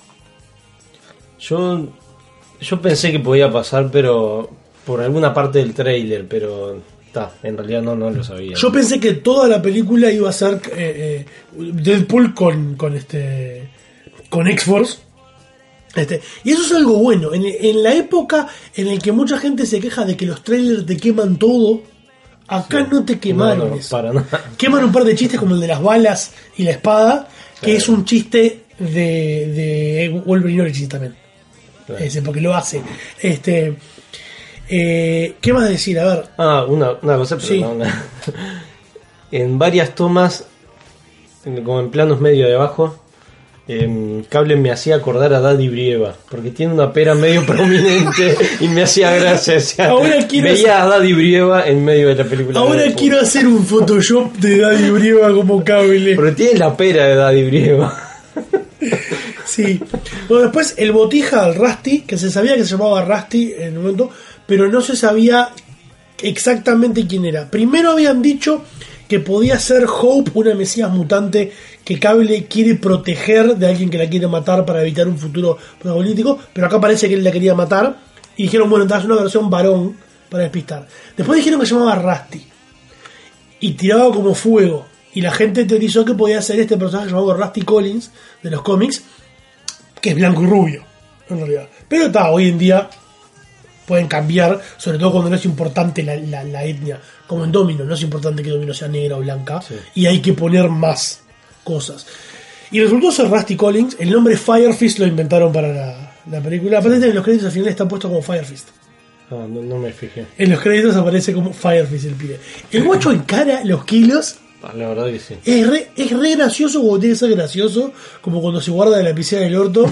Yo, yo pensé que podía pasar, pero por alguna parte del trailer, pero ta, en realidad no, no lo sabía. Yo pensé que toda la película iba a ser eh, eh, Deadpool con, con este con X-Force. Este, y eso es algo bueno. En, en la época en la que mucha gente se queja de que los trailers te queman todo, acá Sí. no te quemaron No, no, eso. para nada. Queman un par de chistes como el de las balas y la espada, que Claro. es un chiste de, de Wolverine Origins también. Claro. Ese, porque lo hace. Este, eh, ¿qué más decir? A ver. Ah, una, una cosa, pero Sí. no, una- en varias tomas, en- como en planos medio de abajo, em, Cable me hacía acordar a Daddy Brieva, porque tiene una pera medio prominente y me hacía gracia. O sea, Ahora quiero veía a Daddy Brieva en medio de la película. Ahora de Deadpool. quiero hacer un Photoshop de Daddy Brieva como Cable. Porque tiene la pera de Daddy Brieva. Sí. Bueno, después el botija al Rusty, que se sabía que se llamaba Rusty en el momento, pero no se sabía exactamente quién era. Primero habían dicho que podía ser Hope, una mesías mutante que Cable quiere proteger de alguien que la quiere matar para evitar un futuro apocalíptico, pero acá parece que él la quería matar y dijeron, bueno, entonces una versión varón para despistar. Después dijeron que se llamaba Rusty y tiraba como fuego, y la gente teorizó que podía ser este personaje llamado Rusty Collins de los cómics, que es blanco y rubio en realidad, pero está, hoy en día pueden cambiar, sobre todo cuando no es importante la, la, la etnia, como en Domino, no es importante que Domino sea negra o blanca, Sí. y hay que poner más cosas. Y resultó ser Rusty Collins. El nombre Firefist lo inventaron para la, la película. Aparte en los créditos al final está puesto como Firefist. Ah, no, no me fijé. En los créditos aparece como Firefist el pibe. El guacho encara los kilos. Ah, la verdad que sí. Es re, es re gracioso como tiene que ser gracioso, como cuando se guarda la lapicera del orto.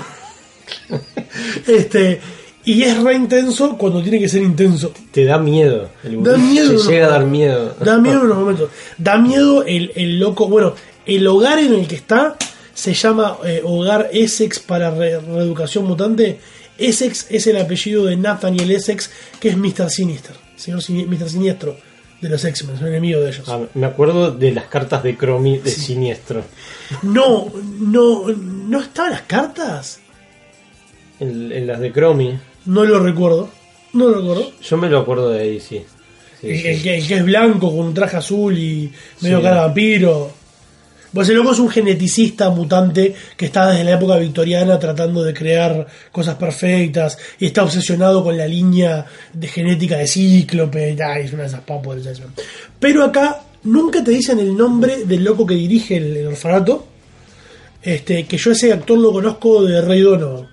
este Y es re intenso cuando tiene que ser intenso. Te da miedo. El Da miedo. Te llega a dar miedo. Da miedo en unos momentos. Da miedo el, el loco. Bueno, el hogar en el que está se llama eh, Hogar Essex para re- Reeducación Mutante. Essex es el apellido de Nathaniel Essex, que es mister Sinister, señor Sini- mister Siniestro de los X-Men, es un enemigo de ellos. Ah, me acuerdo de las cartas de Cromi de Siniestro. No, no, no estaban las cartas. En, en las de Cromi. No lo recuerdo. No lo recuerdo. Yo me lo acuerdo de ahí, sí. Sí, el, sí. el que, el que es blanco con un traje azul y medio Sí. cara de vampiro. Pues el loco es un geneticista mutante que está desde la época victoriana tratando de crear cosas perfectas y está obsesionado con la línea de genética de Cíclope. Ay, es una de esas papas. Pero acá nunca te dicen el nombre del loco que dirige el, el orfanato. Este, que yo ese actor lo conozco de Rey Donovan.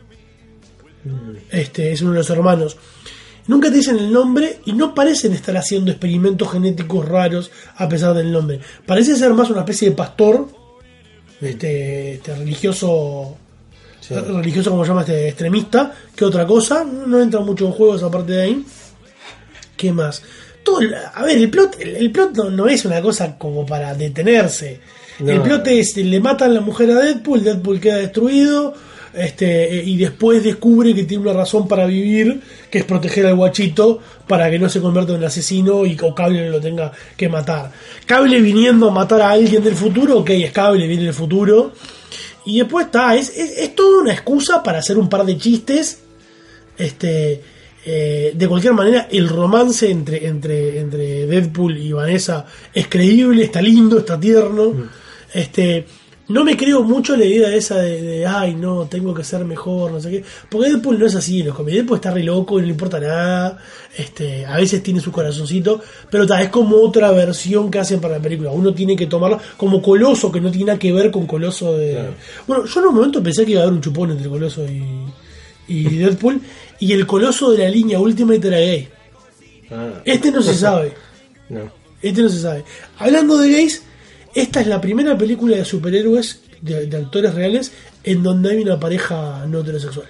Este, es uno de los hermanos. Nunca te dicen el nombre y no parecen estar haciendo experimentos genéticos raros a pesar del nombre. Parece ser más una especie de pastor, este, este religioso, sí. religioso como se llama este extremista, que otra cosa. No entra mucho en juego esa parte de ahí. ¿Qué más? Todo, a ver, el plot, el, el plot no, no es una cosa como para detenerse. No. El plot es, le matan la mujer a Deadpool, Deadpool queda destruido. Este, y después descubre que tiene una razón para vivir, que es proteger al guachito para que no se convierta en asesino y o Cable no lo tenga que matar. Cable viniendo a matar a alguien del futuro, ok, es Cable, viene del futuro. Y después está, es, es, es toda una excusa para hacer un par de chistes. Este, eh, de cualquier manera, el romance entre, entre, entre Deadpool y Vanessa es creíble, está lindo, está tierno. Mm. Este. No me creo mucho la idea esa de, de ay no, tengo que ser mejor, no sé qué, porque Deadpool no es así, los cómics. Deadpool está re loco y no le importa nada, este, a veces tiene su corazoncito, pero ta, es como otra versión que hacen para la película. Uno tiene que tomarla como Coloso, que no tiene nada que ver con Coloso de... Claro. Bueno, yo en un momento pensé que iba a haber un chupón entre Coloso y, y Deadpool, y el Coloso de la línea Ultimate era gay. Ah. Este no se sabe. No. Este no se sabe. Hablando de gays, esta es la primera película de superhéroes de, de actores reales en donde hay una pareja no heterosexual.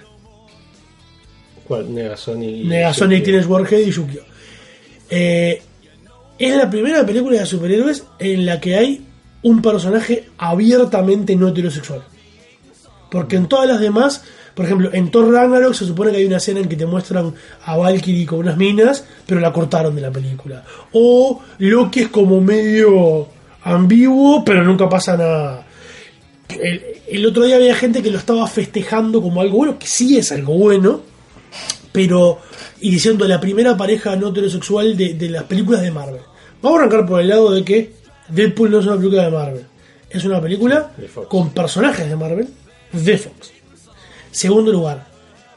¿Cuál? Negasonic. Negasonic, Teenage Warhead y Yukio. Eh, es la primera película de superhéroes en la que hay un personaje abiertamente no heterosexual. Porque en todas las demás, por ejemplo, en Thor Ragnarok se supone que hay una escena en que te muestran a Valkyrie con unas minas, pero la cortaron de la película. O Loki es como medio ambiguo, pero nunca pasa nada. El, el otro día había gente que lo estaba festejando como algo bueno, que sí es algo bueno, pero y diciendo la primera pareja no heterosexual de, de las películas de Marvel. Vamos a arrancar por el lado de que Deadpool no es una película de Marvel, es una película con personajes de Marvel de Fox. Segundo lugar,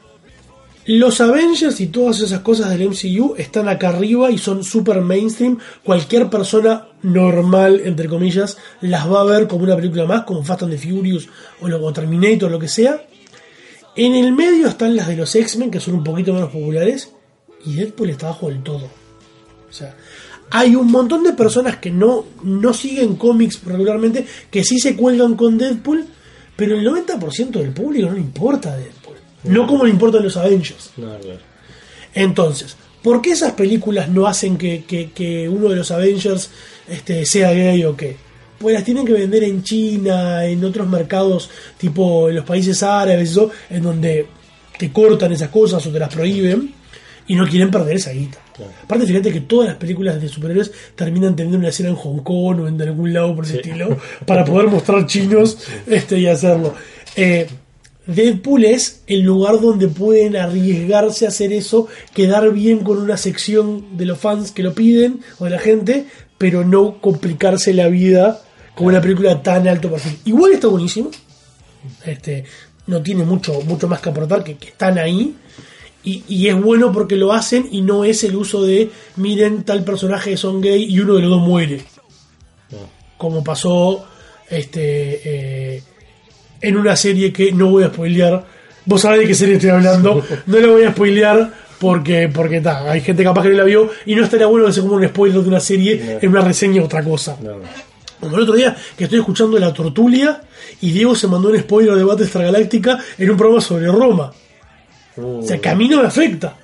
los Avengers y todas esas cosas del M C U están acá arriba y son super mainstream. Cualquier persona normal, entre comillas, las va a ver como una película más, como Fast and the Furious o, lo, o Terminator, lo que sea. En el medio están las de los X-Men, que son un poquito menos populares, y Deadpool está abajo del todo. O sea, hay un montón de personas que no, no siguen cómics regularmente, que sí se cuelgan con Deadpool, pero el noventa por ciento del público no le importa Deadpool. No como le importan los Avengers. No, claro. Entonces, ¿por qué esas películas no hacen que, que, que uno de los Avengers este, sea gay o qué? Pues las tienen que vender en China, en otros mercados, tipo en los países árabes, eso, en donde te cortan esas cosas o te las prohíben y no quieren perder esa guita. Claro. Aparte, fíjate que todas las películas de superhéroes terminan teniendo una escena en Hong Kong o en algún lado por ese sí. estilo, para poder mostrar chinos este, y hacerlo. Eh, Deadpool es el lugar donde pueden arriesgarse a hacer eso, quedar bien con una sección de los fans que lo piden o de la gente, pero no complicarse la vida con una película tan alto perfil. Igual está buenísimo, este, no tiene mucho mucho más que aportar, que, que están ahí, y, y es bueno porque lo hacen y no es el uso de miren tal personaje son gay y uno de los dos muere, como pasó este eh, en una serie que no voy a spoilear. Vos sabés de qué serie estoy hablando. No la voy a spoilear porque porque ta, hay gente capaz que no la vio y no estaría bueno que se como un spoiler de una serie no. en una reseña o otra cosa. No. Como el otro día que estoy escuchando La Tortulia y Diego se mandó un spoiler de Battlestar Galactica en un programa sobre Roma. Uh. O sea, que a mí no me afecta.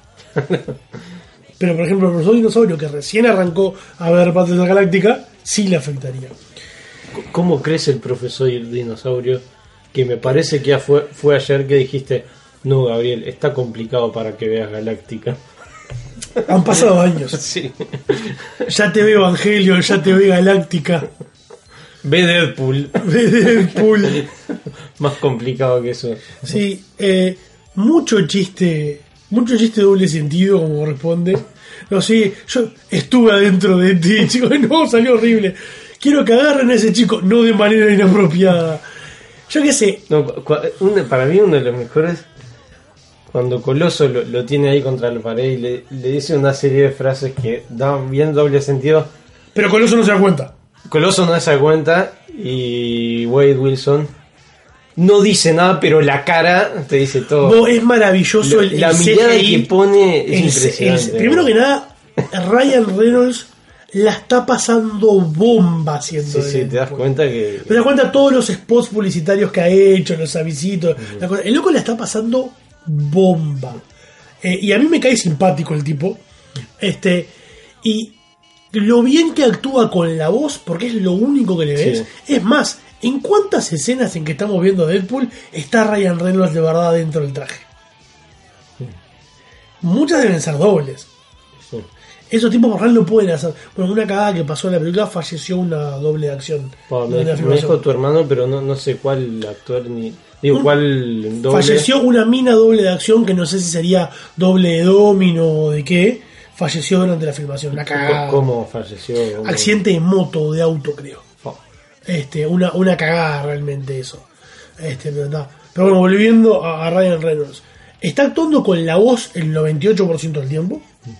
Pero por ejemplo el profesor Dinosaurio, que recién arrancó a ver Battlestar Galactica, sí le afectaría. ¿Cómo crece el profesor Dinosaurio? Que me parece que fue, fue ayer que dijiste, no, Gabriel, está complicado para que veas Galáctica. Han pasado años. Sí. Ya te veo Evangelion, ya te veo Galáctica. Ve Deadpool. Ve Deadpool. Más complicado que eso. Sí, eh, mucho chiste, mucho chiste doble sentido, como corresponde. No sé, yo estuve adentro de ti, chicos, no, salió horrible. quiero que agarren a ese chico, no de manera inapropiada. Yo qué sé. No, cu- un- para mí uno de los mejores, cuando Coloso lo, lo tiene ahí contra la pared y le, le dice una serie de frases que dan bien doble sentido. Pero Coloso no se da cuenta. Coloso no se da cuenta y Wade Wilson no dice nada, pero la cara te dice todo. Vos, es maravilloso Lo- el, el la mirada C G I, que pone es el- impresionante. el- primero que nada, Ryan Reynolds la está pasando bomba haciendo Sí, sí, de- te das cuenta que... Te das cuenta todos los spots publicitarios que ha hecho, los avisitos. la cosa- El loco la está pasando bomba. Eh, y a mí me cae simpático el tipo. Este. Y lo bien que actúa con la voz, porque es lo único que le ves. Sí. Es más, ¿en cuántas escenas en que estamos viendo Deadpool está Ryan Reynolds de verdad dentro del traje? Muchas deben ser dobles. Sí. Esos tipos por ejemplo no pueden hacer. Bueno, una cagada que pasó en la película, falleció una doble de acción. Oh, me, de la me filmación. dijo tu hermano, pero no, no sé cuál actor ni... Digo, Un- cuál doble... Falleció una mina doble de acción que no sé si sería doble de domino o de qué. Falleció durante la filmación. Una cagada. ¿Cómo falleció? ¿Cómo? Accidente de moto o de auto, creo. Oh. Este, una, una cagada realmente eso. Este, pero, no. Pero bueno, volviendo a, a Ryan Reynolds. Está actuando con la voz el noventa y ocho por ciento del tiempo.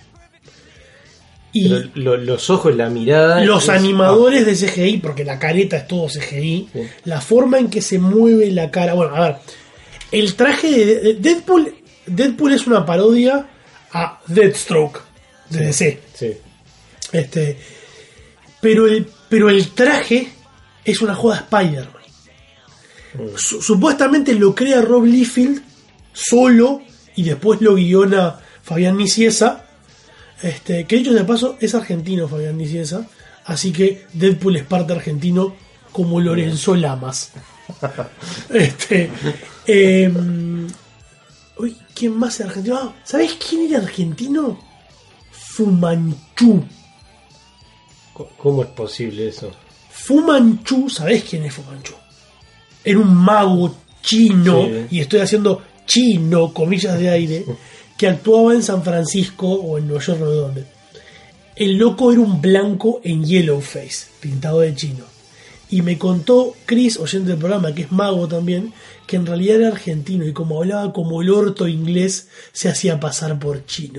Y Pero lo- los ojos, la mirada... los es- animadores de C G I, porque la careta es todo C G I, Sí. la forma en que se mueve la cara. Bueno, a ver, el traje de de- Deadpool, Deadpool es una parodia a Deathstroke de D C. Sí. Este, pero el, pero el traje es una joda Spider-Man. Su- supuestamente lo crea Rob Liefeld solo y después lo guiona Fabián Nicieza. Este, que dicho de paso es argentino Fabián Nicieza, así que Deadpool es parte argentino como Lorenzo Lamas. este, eh, uy, ¿quién más es argentino? Ah, ¿sabés quién era argentino? Fu Manchu. Co- ¿Cómo es posible eso? Fu Manchu, ¿sabés quién es Fu Manchu? Era un mago chino, Sí. y estoy haciendo chino, comillas de aire, que actuaba en San Francisco o en Nueva York, no sé dónde. El loco era un blanco en yellow face, pintado de chino. Y me contó Chris, oyente del programa, que es mago también, que en realidad era argentino y como hablaba como el orto inglés, se hacía pasar por chino.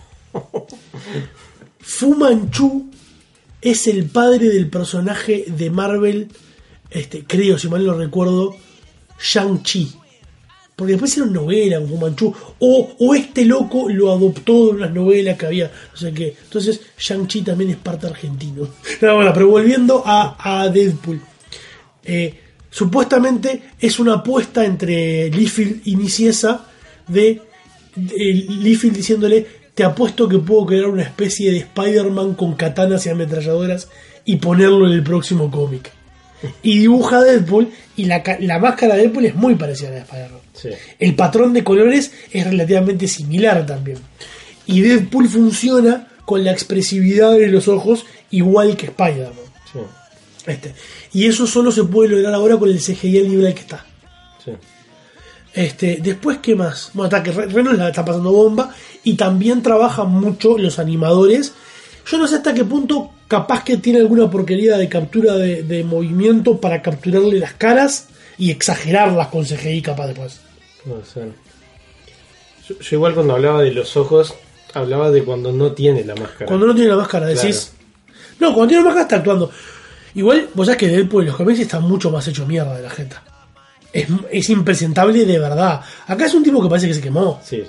Fu Manchu es el padre del personaje de Marvel, este, creo, si mal no recuerdo, Shang-Chi. Porque después hicieron novelas con Fu Manchu, o, o este loco lo adoptó de unas novelas que había, o sea que, entonces Shang-Chi también es parte argentino. No, bueno, pero volviendo a, a Deadpool. Eh, supuestamente es una apuesta entre Liefeld y Nicieza de, de Liefeld diciéndole: te apuesto que puedo crear una especie de Spider-Man con katanas y ametralladoras y ponerlo en el próximo cómic. Y dibuja a Deadpool, y la, ca- la máscara de Deadpool es muy parecida a la de Spider-Man. Sí. El patrón de colores es relativamente similar también. Y Deadpool funciona con la expresividad de los ojos igual que Spider-Man. Sí. Este. Y eso solo se puede lograr ahora con el C G I al nivel al que está. Sí. Este, después, ¿qué más? Bueno, está que Re- Reynolds la está pasando bomba, y también trabajan mucho los animadores. Yo no sé hasta qué punto, capaz que tiene alguna porquería de captura de, de movimiento para capturarle las caras y exagerarlas con C G I capaz después. Puede ser. Yo, yo igual cuando hablaba de los ojos, hablaba de cuando no tiene la máscara. Cuando no tiene la máscara, decís. No, cuando tiene la máscara está actuando. Igual, vos sabés que Deadpool en los cómics está mucho más hecho mierda de la jeta. Es, es impresentable de verdad. Acá es un tipo que parece que se quemó. Sí.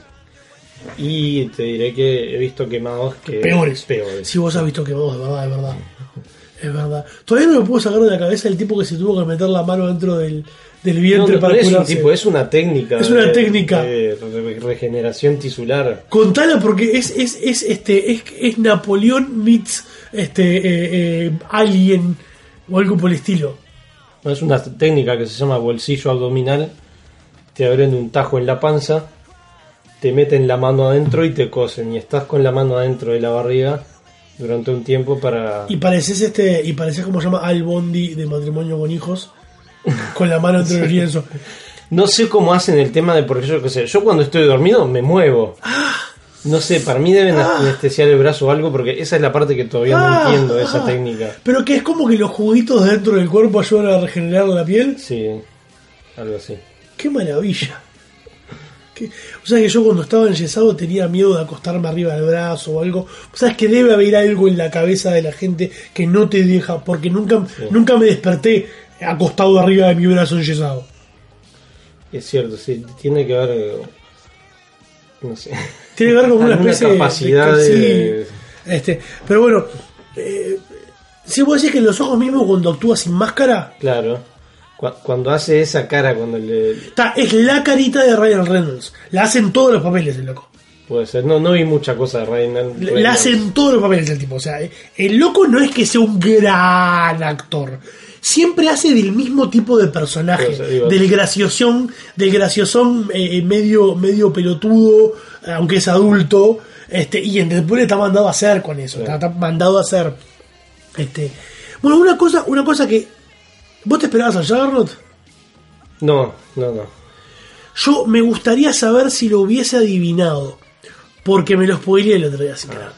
Y te diré que he visto quemados que... Peores. Peores. Si vos has visto quemados, de verdad, de verdad. Es verdad. Todavía no me puedo sacar de la cabeza el tipo que se tuvo que meter la mano dentro del, del No, vientre no, para no es un curarse. tipo, es una técnica. Es una de- técnica. de re- regeneración tisular. Contala porque es, es, es, este, es, es Napoleón meets este, eh, eh, Alien o algo por el estilo. No, es una técnica que se llama bolsillo abdominal. Te abren un tajo en la panza, te meten la mano adentro y te cosen. Y estás con la mano adentro de la barriga durante un tiempo para... Y pareces este, y pareces como se llama Al Bondi de Matrimonio con Hijos, con la mano entre los lienzos. No sé cómo hacen el tema de... Porque yo qué sé, yo cuando estoy dormido me muevo. No sé, para mí deben Ah. anestesiar el brazo o algo, porque esa es la parte que todavía no Ah, entiendo de esa ah. técnica. Pero que es como que los juguitos dentro del cuerpo ayudan a regenerar la piel. Sí, algo así. ¡Qué maravilla! ¿Qué? O sea que yo cuando estaba enyesado tenía miedo de acostarme arriba del brazo o algo. O sea, es que debe haber algo en la cabeza de la gente que no te deja, porque nunca, Sí. nunca me desperté acostado arriba de mi brazo enyesado. Es cierto, sí, tiene que haber, eh, no sé, Tiene que ver con una alguna especie de- capacidad de, de... sí, este, pero bueno, eh, si vos decís que los ojos mismos cuando actúa sin máscara, Claro, cu- cuando hace esa cara, cuando le... ta, es la carita de Ryan Reynolds. La hacen todos los papeles el loco. Puede ser, no, no vi mucha cosa de Ryan Reynolds. La hacen todos los papeles el tipo. O sea, el loco no es que sea un gran actor. Siempre hace del mismo tipo de personaje. Pero, o sea, digo- del graciosón, del graciosón eh, medio, medio pelotudo, aunque es adulto. Este, y en después está mandado a hacer con eso. Claro. Está, está mandado a hacer. Este. Bueno, una cosa, una cosa que. ¿Vos te esperabas al Juggernaut? No, no, no. Yo me gustaría saber si lo hubiese adivinado. Porque me lo spoileé el otro día sin querer.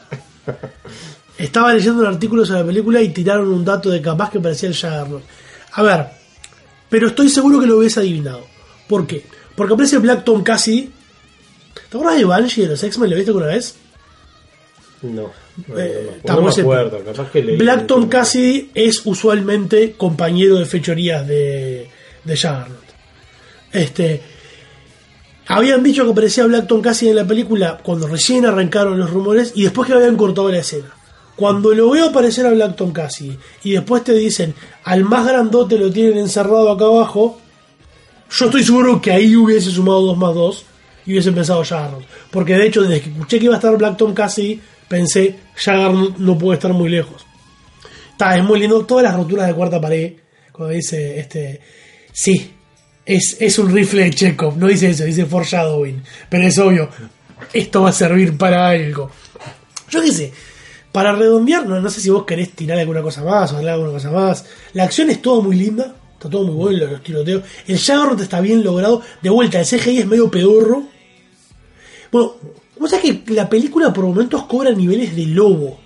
Estaba leyendo un artículo sobre la película y tiraron un dato de capaz que parecía el Juggernaut. A ver, pero estoy seguro que lo hubiese adivinado. ¿Por qué? Porque aparece Black Tom Cassidy. ¿Te acuerdas de Banshee de los X-Men? ¿Lo viste alguna vez? No, no, Eh, no, está no me muy acuerdo, capaz que leí. Black Tom Cassidy es usualmente compañero de fechorías de, de Juggernaut. Este, habían dicho que aparecía Black Tom Cassidy en la película cuando recién arrancaron los rumores y después que habían cortado la escena. Cuando lo veo aparecer a Black Tom Cassidy y después te dicen al más grandote lo tienen encerrado acá abajo, yo estoy seguro que ahí hubiese sumado dos más dos y hubiese pensado Juggernaut. Porque de hecho desde que escuché que iba a estar Black Tom Cassidy pensé, Juggernaut no puede estar muy lejos. Está, es muy lindo. Todas las roturas de cuarta pared. Cuando dice, este, sí, es, es un rifle de Chekhov. No dice eso, dice foreshadowing. Pero es obvio, esto va a servir para algo. Yo qué sé, para redondear, no, no sé si vos querés tirar alguna cosa más o hablar alguna cosa más. La acción es todo muy linda, está todo muy bueno, los tiroteos. El Juggernaut está bien logrado. De vuelta, el C G I es medio pedorro. Bueno, vos sabés que la película por momentos cobra niveles de lobo.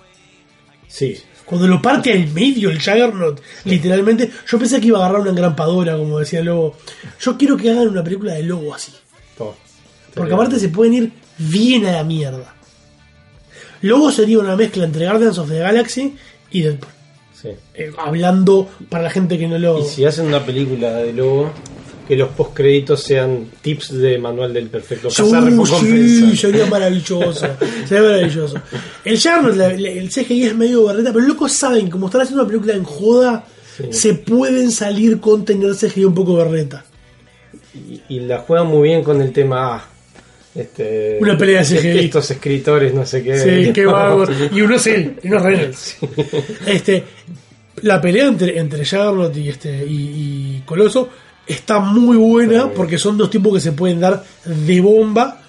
Sí, Cuando lo parte al medio el Juggernaut, literalmente, yo pensé que iba a agarrar una engrampadora, como decía el Lobo. Yo quiero que hagan una película de Lobo así. todo. Porque aparte se pueden ir bien a la mierda. Lobo sería una mezcla entre Guardians of the Galaxy y Deadpool. Sí. Eh, hablando para la gente que no lo... Y si hacen una película de Lobo, que los postcréditos sean tips de manual del perfecto Sí, cazar sí, recompensa. sería maravilloso. Sería maravilloso. El Juggernaut, la- la- el C G I es medio berreta, pero los locos saben, como están haciendo una película en joda, Sí. se pueden salir con tener C G I un poco berreta. Y, y la juegan muy bien con el tema ah, este, Una pelea de C G I. estos escritores, no sé qué. Sí, qué vagos. Y uno es él, y uno es Reynolds. Este, la pelea entre, entre Juggernaut y, este, y, y Coloso está muy buena porque son dos tipos que se pueden dar de bomba.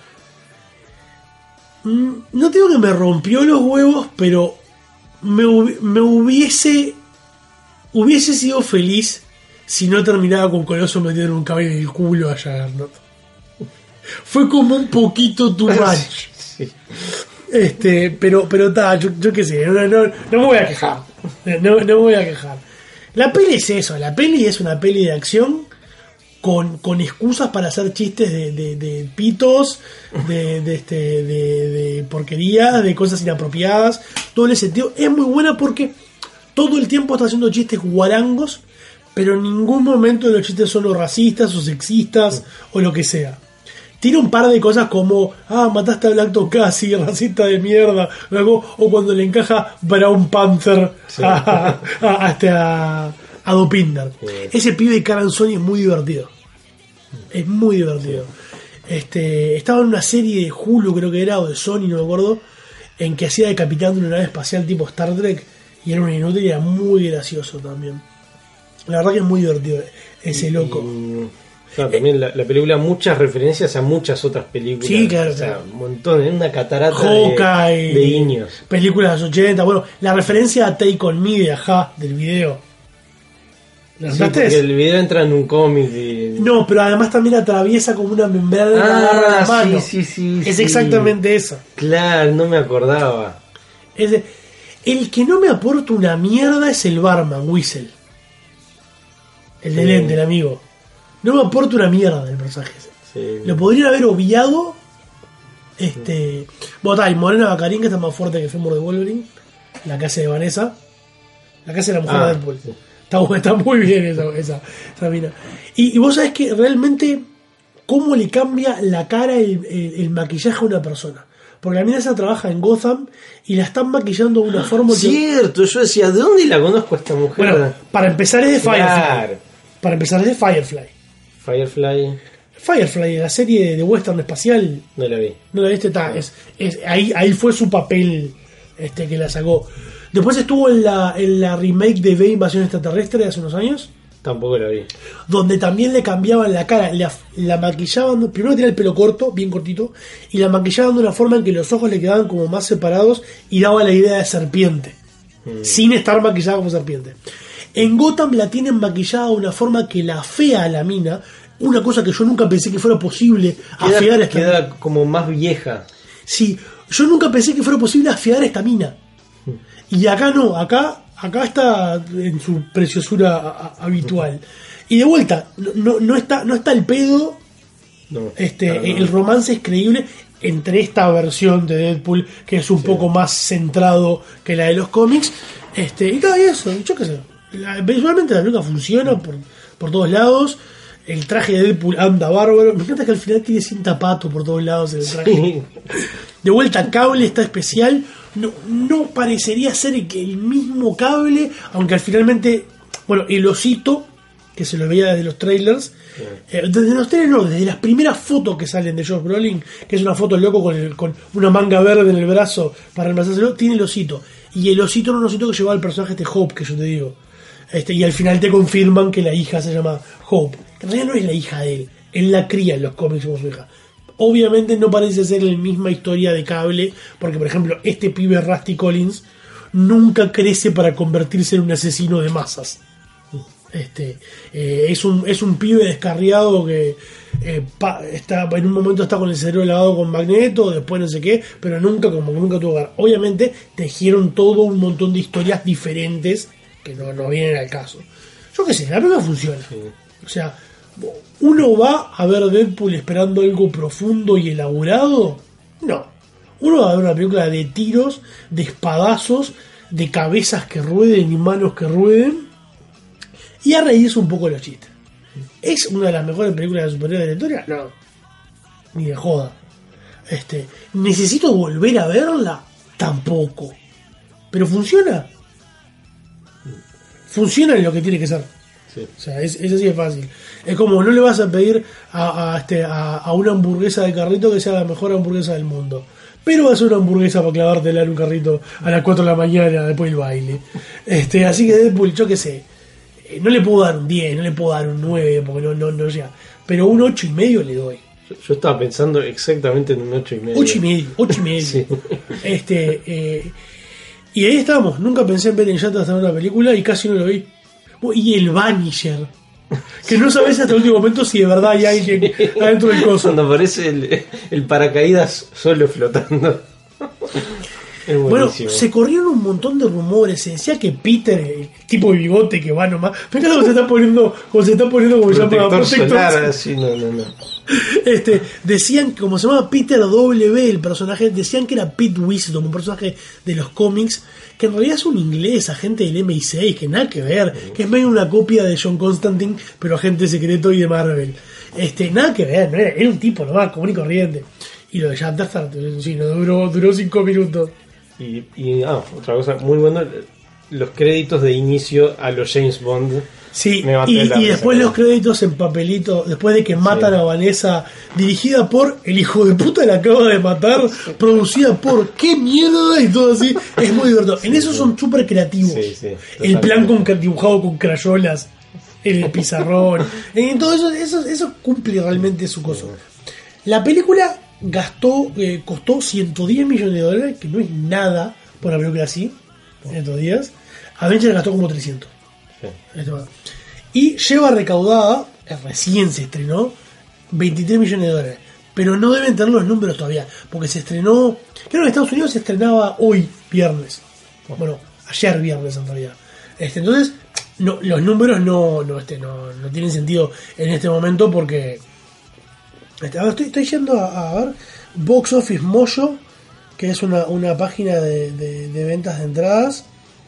Mm, No digo que me rompió los huevos, pero me, hubi- me hubiese hubiese sido feliz si no terminaba con Coloso metiendo en un caballo en el culo a Juggernaut. Fue como un poquito too much. Sí. Este, pero, pero ta, yo, yo qué sé, no, no, no me voy a quejar. No, no me voy a quejar. La peli es eso, la peli es una peli de acción con, con excusas para hacer chistes de, de, de pitos, de, de, este, de, de porquerías, de cosas inapropiadas. Todo ese sentido es muy buena porque todo el tiempo está haciendo chistes guarangos, pero en ningún momento de los chistes son o racistas o sexistas o lo que sea. Tiene un par de cosas como, ah, mataste a Black Tom Cassidy, racista de mierda, luego, o cuando le encaja Brown Panther Sí. a, a, este, a, a Dopinder. Sí. Ese pibe de Karen Sony es muy divertido. Es muy divertido. Este, estaba en una serie de Hulu, creo que era, o de Sony, no me acuerdo, en que hacía de capitán de una nave espacial tipo Star Trek, y era un inútil y era muy gracioso también. La verdad que es muy divertido ese loco. Y, claro, también la, la película, muchas referencias a muchas otras películas. Sí, claro, O sea, claro. un montón, es una catarata de, Hawkeye, de guiños. películas de los ochenta, bueno, la referencia a Take On Me de Ajá, del video. ¿Lo Sí, notaste? porque el video entra en un cómic y... No, pero además también atraviesa como una membrana de la Ah, mano. sí, sí, sí. Es sí. exactamente eso. Claro, no me acordaba. Es de- el que no me aporta una mierda es el barman, Whistle. El de Sí. lente, el amigo. No me aporta una mierda el personaje ese. Sí. Lo podrían haber obviado. Este. Bueno, está, y Morena Baccarin, que está más fuerte que Femur de Wolverine. La casa de Vanessa. La casa de la mujer Ah, de Deadpool. sí. Está, bu- está muy bien esa, esa, esa mina. Y, y vos sabés que realmente. ¿Cómo le cambia la cara el, el- el maquillaje a una persona? Porque la mina esa trabaja en Gotham y la están maquillando de una forma que. Cierto, yo decía, ¿de dónde la conozco a esta mujer? Bueno, para empezar es de Firefly. Claro. Para empezar es de Firefly. Firefly, Firefly, la serie de western espacial. no la vi. No la viste, está. Es, es, ahí, ahí fue su papel este que la sacó. Después estuvo en la, en la remake de V Invasión Extraterrestre de hace unos años, Tampoco la vi. donde también le cambiaban la cara, la, la maquillaban, primero tenía el pelo corto, bien cortito, y la maquillaban de una forma en que los ojos le quedaban como más separados y daba la idea de serpiente, sin estar maquillada como serpiente. En Gotham la tienen maquillada de una forma que la afea a la mina, una cosa que yo nunca pensé que fuera posible afear a Queda, esta mina. queda como más vieja. Sí, yo nunca pensé que fuera posible afear a esta mina. Y acá no, acá acá está en su preciosura a- a- habitual. Y de vuelta, no, no, no está no está el pedo, No, este no, no. el romance es creíble entre esta versión de Deadpool que es un poco más centrado que la de los cómics. Este, y todo eso, yo qué sé. La- visualmente la película funciona por, por todos lados. El traje de Deadpool anda bárbaro. Me encanta que al final tiene cinta pato por todos lados en el traje. Sí. De vuelta, Cable está especial. No, no parecería ser que el mismo Cable, aunque al finalmente, bueno, el osito, que se lo veía desde los trailers, eh, desde los trailers no, desde las primeras fotos que salen de Josh Brolin, que es una foto loco con, el- con una manga verde en el brazo para reemplazárselo, tiene el osito. Y el osito era un osito que llevaba el personaje este Hope, que yo te digo. Este, y al final te confirman que la hija se llama Hope. En realidad no es la hija de él, él la cría en los cómics como su hija. Obviamente no parece ser la misma historia de Cable, porque por ejemplo este pibe Rusty Collins nunca crece para convertirse en un asesino de masas. Este eh, es un es un pibe descarriado que eh, pa- está en un momento está con el cerebro lavado con Magneto, después no sé qué, pero nunca como que nunca tuvo lugar. Obviamente tejieron todo un montón de historias diferentes que no, no vienen al caso. Yo qué sé, la película funciona. O sea, ¿uno va a ver Deadpool esperando algo profundo y elaborado? No. Uno va a ver una película de tiros, de espadazos, de cabezas que rueden y manos que rueden, y a reírse un poco de los chistes. ¿Es una de las mejores películas de superhéroes de la historia? No. Ni de joda. Este, ¿necesito volver a verla? Tampoco. ¿Pero funciona? Funciona en lo que tiene que ser. Sí. O sea, es, es así de fácil. Es como no le vas a pedir a, a, este, a, a una hamburguesa de carrito que sea la mejor hamburguesa del mundo. Pero va a ser una hamburguesa para clavártela en un carrito a las cuatro de la mañana después del baile. Este, así que Deadpool, yo qué sé. eh, No le puedo dar un diez, no le puedo dar un nueve porque no, no, no llega. Pero un ocho y medio le doy. Yo, yo estaba pensando exactamente en un ocho y medio. ocho y medio, ocho y medio. Sí. Este, eh, y ahí estábamos. Nunca pensé en ver en Yata hasta una película y casi no lo vi. Y el Vanisher. Que no sabes hasta el último momento si de verdad hay alguien adentro del coso. Cuando aparece el, el paracaídas solo flotando. Es Bueno, buenísimo. se corrieron un montón de rumores. Se decía que Peter, el tipo de bigote que va nomás. Me encanta cómo se está poniendo, cómo se está poniendo como se llama protector protector solar, solar. así, no, no, no. Este, decían que como se llama Peter W, el personaje, decían que era Pete Wisdom, un personaje de los cómics, que en realidad es un inglés, agente del M I seis, que nada que ver, que es medio una copia de John Constantine, pero agente secreto y de Marvel. Este, nada que ver, no era, era un tipo nomás, común y corriente. Y lo de Shatterstar, sí, no duró, duró cinco minutos. Y, y ah, otra cosa muy buena, los créditos de inicio a los James Bond. Sí, Me maté y, la y risa, después ¿no? los créditos en papelito, después de que matan Sí. a Vanessa, dirigida por el hijo de puta la acaba de matar, producida por qué mierda y todo así, es muy divertido. En eso son súper creativos. Sí, sí, el totalmente. plan con, dibujado con crayolas en el pizarrón, en todo eso, eso, eso cumple realmente su cosa. La película gastó, eh, costó ciento diez millones de dólares, que no es nada por una película así, en estos días. Avengers gastó como trescientos. Sí. Esto va. Y lleva recaudada, que recién se estrenó, veintitrés millones de dólares. Pero no deben tener los números todavía, porque se estrenó, creo que en Estados Unidos se estrenaba hoy, viernes. Bueno, ayer viernes en realidad. Este, entonces, no, los números no, no, este, no, no tienen sentido en este momento porque... Este, a ver, estoy, estoy yendo a, a ver Box Office Mojo, que es una, una página de, de, de ventas de entradas.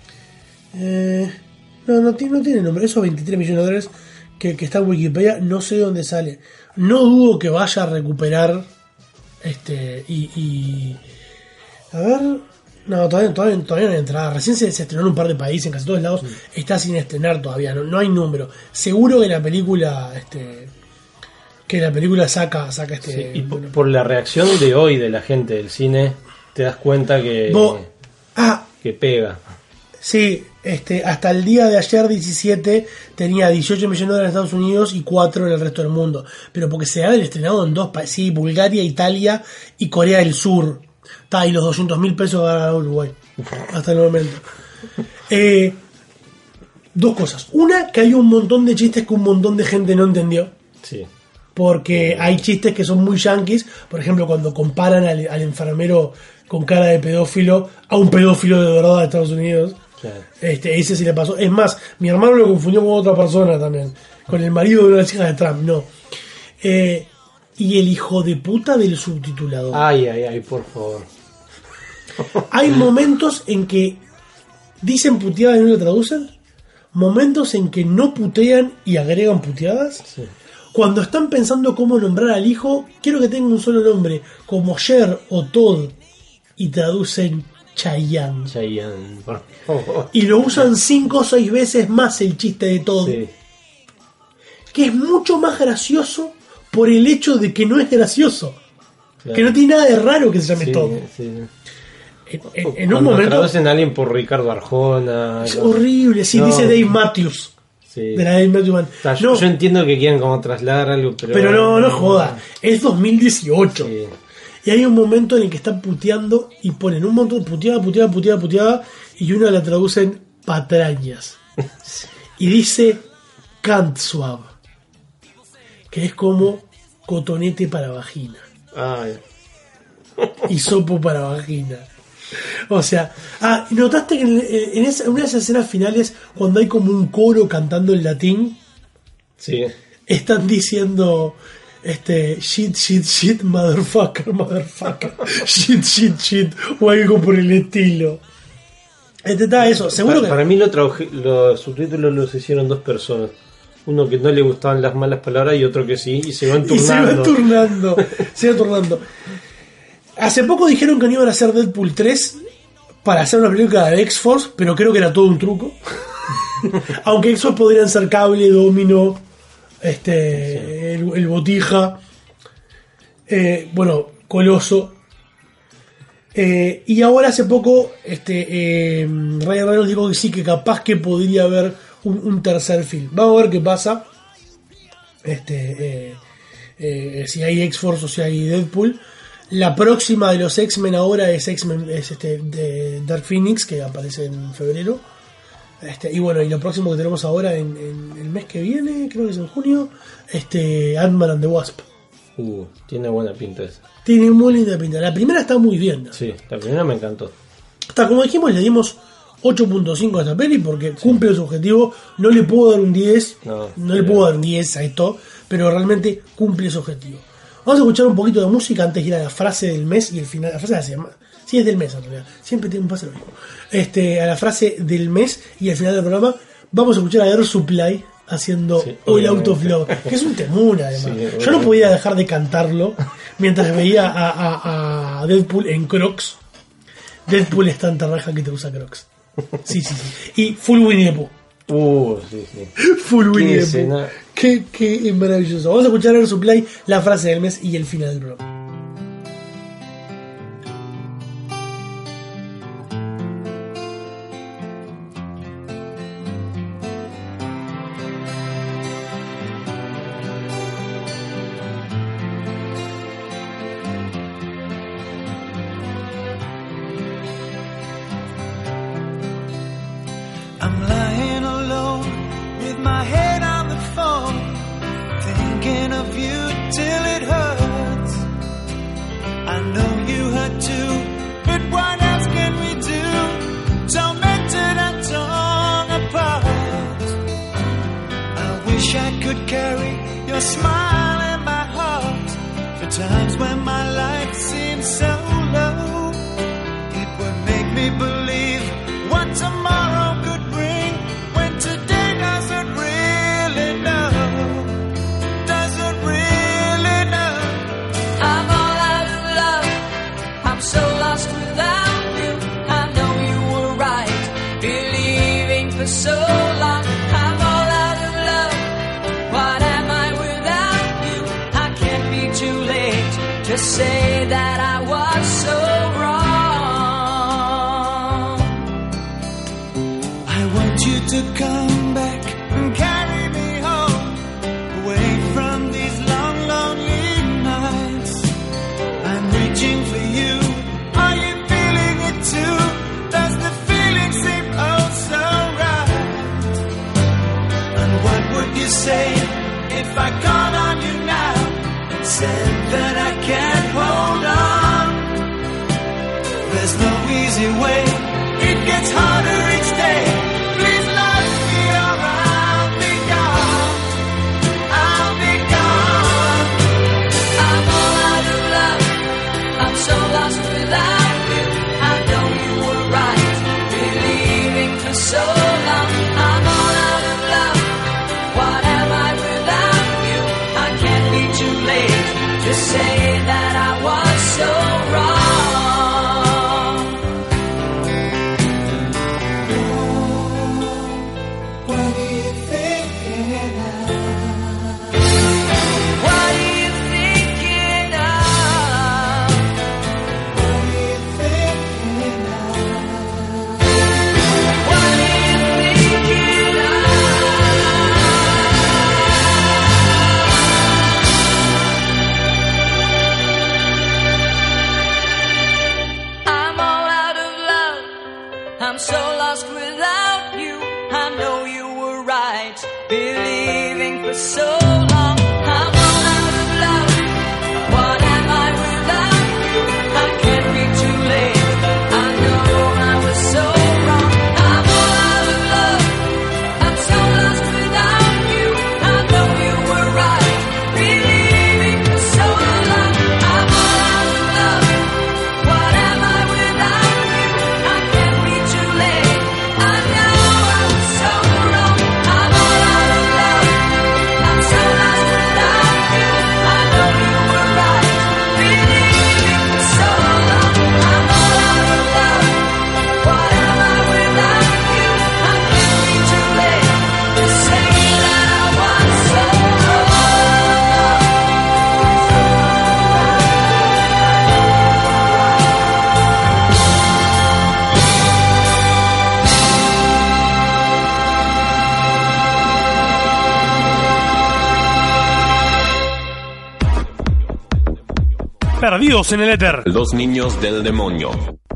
Eh, no, no, tiene, no tiene nombre. Esos veintitrés millones de dólares que, que está en Wikipedia, no sé dónde sale. No dudo que vaya a recuperar. Este, y. y a ver. No, todavía, todavía, todavía no hay entrada. Recién se, se estrenó en un par de países, en casi todos lados. Sí. Está sin estrenar todavía. No, no hay número. Seguro que la película. Este, que la película saca, saca este. Sí, y por, por la reacción de hoy de la gente del cine, te das cuenta que. Vos, ah, que pega. Sí, este, hasta el día de ayer diecisiete tenía dieciocho millones de dólares en Estados Unidos y cuatro en el resto del mundo. Pero porque se había estrenado en dos países, sí, Bulgaria, Italia y Corea del Sur. Está, y los doscientos mil pesos a Uruguay. Hasta el momento. Eh, dos cosas. Una, que hay un montón de chistes que un montón de gente no entendió. Sí. Porque hay chistes que son muy yanquis. Por ejemplo, cuando comparan al, al enfermero con cara de pedófilo a un pedófilo de verdad de Estados Unidos. Claro. Este, ese sí le pasó. Es más, mi hermano lo confundió con otra persona también. Con el marido de una de las hijas de Trump. No. Eh, y el hijo de puta del subtitulador. Ay, ay, ay, por favor. Hay momentos en que dicen puteadas y no lo traducen. Momentos en que no putean y agregan puteadas. Sí. Cuando están pensando cómo nombrar al hijo, quiero que tenga un solo nombre, como Cher o Todd, y traducen Chayanne. Chayanne, por favor. Y lo usan cinco o seis veces más el chiste de Todd. Sí. Que es mucho más gracioso por el hecho de que no es gracioso. Claro. Que no tiene nada de raro que se llame sí, Todd. Sí. En, en, en un momento traducen a alguien por Ricardo Arjona. Es horrible, sí, no. Dice Dave Matthews. Sí. De la Dave Matthews. Está, yo, no. yo entiendo que quieren como trasladar algo, pero... Pero no, no joda. Es dos mil dieciocho. Sí. Y hay un momento en el que están puteando y ponen un montón de puteada, puteada, puteada, puteada, y una la traducen patrañas. Y dice Cant Swab, que es como cotonete para vagina. Ay. Hisopo para vagina. O sea, ah, ¿notaste que en, en, esa, en una de esas escenas finales, cuando hay como un coro cantando en latín? Sí. Están diciendo este shit, shit, shit, motherfucker, motherfucker, shit, shit, shit, o algo por el estilo. Este está eso, seguro para, que. Para mí lo trabajé, los subtítulos los hicieron dos personas. Uno que no le gustaban las malas palabras y otro que sí, y se van turnando. Y se van turnando, se van turnando. Hace poco dijeron que no iban a hacer Deadpool tres para hacer una película de X-Force, pero creo que era todo un truco. Aunque X-Force podrían ser Cable, Domino, este, sí. el, el Botija, eh, bueno, Coloso. Eh, y ahora hace poco este, eh, Ryan Reynolds dijo que sí, que capaz que podría haber un, un tercer film. Vamos a ver qué pasa. Este, eh, eh, si hay X-Force o si hay Deadpool. La próxima de los X-Men ahora es X-Men, es este de Dark Phoenix, que aparece en febrero. Este, y bueno, y lo próximo que tenemos ahora en, en el mes que viene, creo que es en junio, este Ant-Man and the Wasp. Uh, tiene buena pinta esa. Tiene muy linda pinta. La primera está muy bien, ¿no? Sí, la primera me encantó. Hasta como dijimos, le dimos ocho punto cinco a esta peli porque sí. Cumple su objetivo. No le puedo dar un diez, no, no le puedo dar un diez a esto, pero realmente cumple su objetivo. Vamos a escuchar un poquito de música antes de ir a la frase del mes y el final. La frase de la semana. Sí, es del mes en realidad. Siempre tiene un pase lo mismo. Este, a la frase del mes y al final del programa vamos a escuchar a Air Supply haciendo sí, All Out of Love, que es un temún además. Sí, yo no podía dejar de cantarlo mientras veía a, a, a Deadpool en Crocs. Deadpool es tanta raja que te usa Crocs. Sí, sí, sí. Y Full Winnie the Pooh. Uh, sí, sí. Full Winnie the Pooh. Qué, qué maravilloso. Vamos a escuchar Air Supply, la frase del mes y el final del programa. I'm lying alone with my head on till it hurts. I know you hurt too, but what else can we do? Tormented and torn apart. I wish I could carry your smile in my heart. For times when my life seems so low, it would make me believe what tomorrow could bring, when today doesn't really know, doesn't really know. I'm all out of love. I'm so lost without you. I know you were right, believing for so long. I'm all out of love. What am I without you? I can't be too late to say that I was so wrong. I want you to come back and carry me home, away from these long, lonely nights. I'm reaching for you. Are you feeling it too? Does the feeling seem oh so right? And what would you say if I called on you now and said that I can't hold on? There's no easy way. It gets harder each day. Please let me or I'll be gone. I'll be gone. I'm all out of love. I'm so lost without you. I know you were right, believing for so long. I'm all out of love. What am I without you? I can't be too late to say that I was so wrong. What are you thinking of? What are you thinking of? What are you thinking of? What are you thinking of? I'm all out of love. I'm so lost without you. I know you were right, believing for so long. I'm all out of love. What am I without you? I can't be too late. I know I was so wrong. I'm all out of love. I'm so lost without you. I know you were right, believing for so long. I'm all out of love. What am I without you? I can't be too late. I know I was so wrong. I'm all out of love. I'm so lost without you. I know you were right, believing for so long. I'm all out of love. What am I without you? I can't be too late to say that I was so Perdidos en el éter. Los niños del demonio.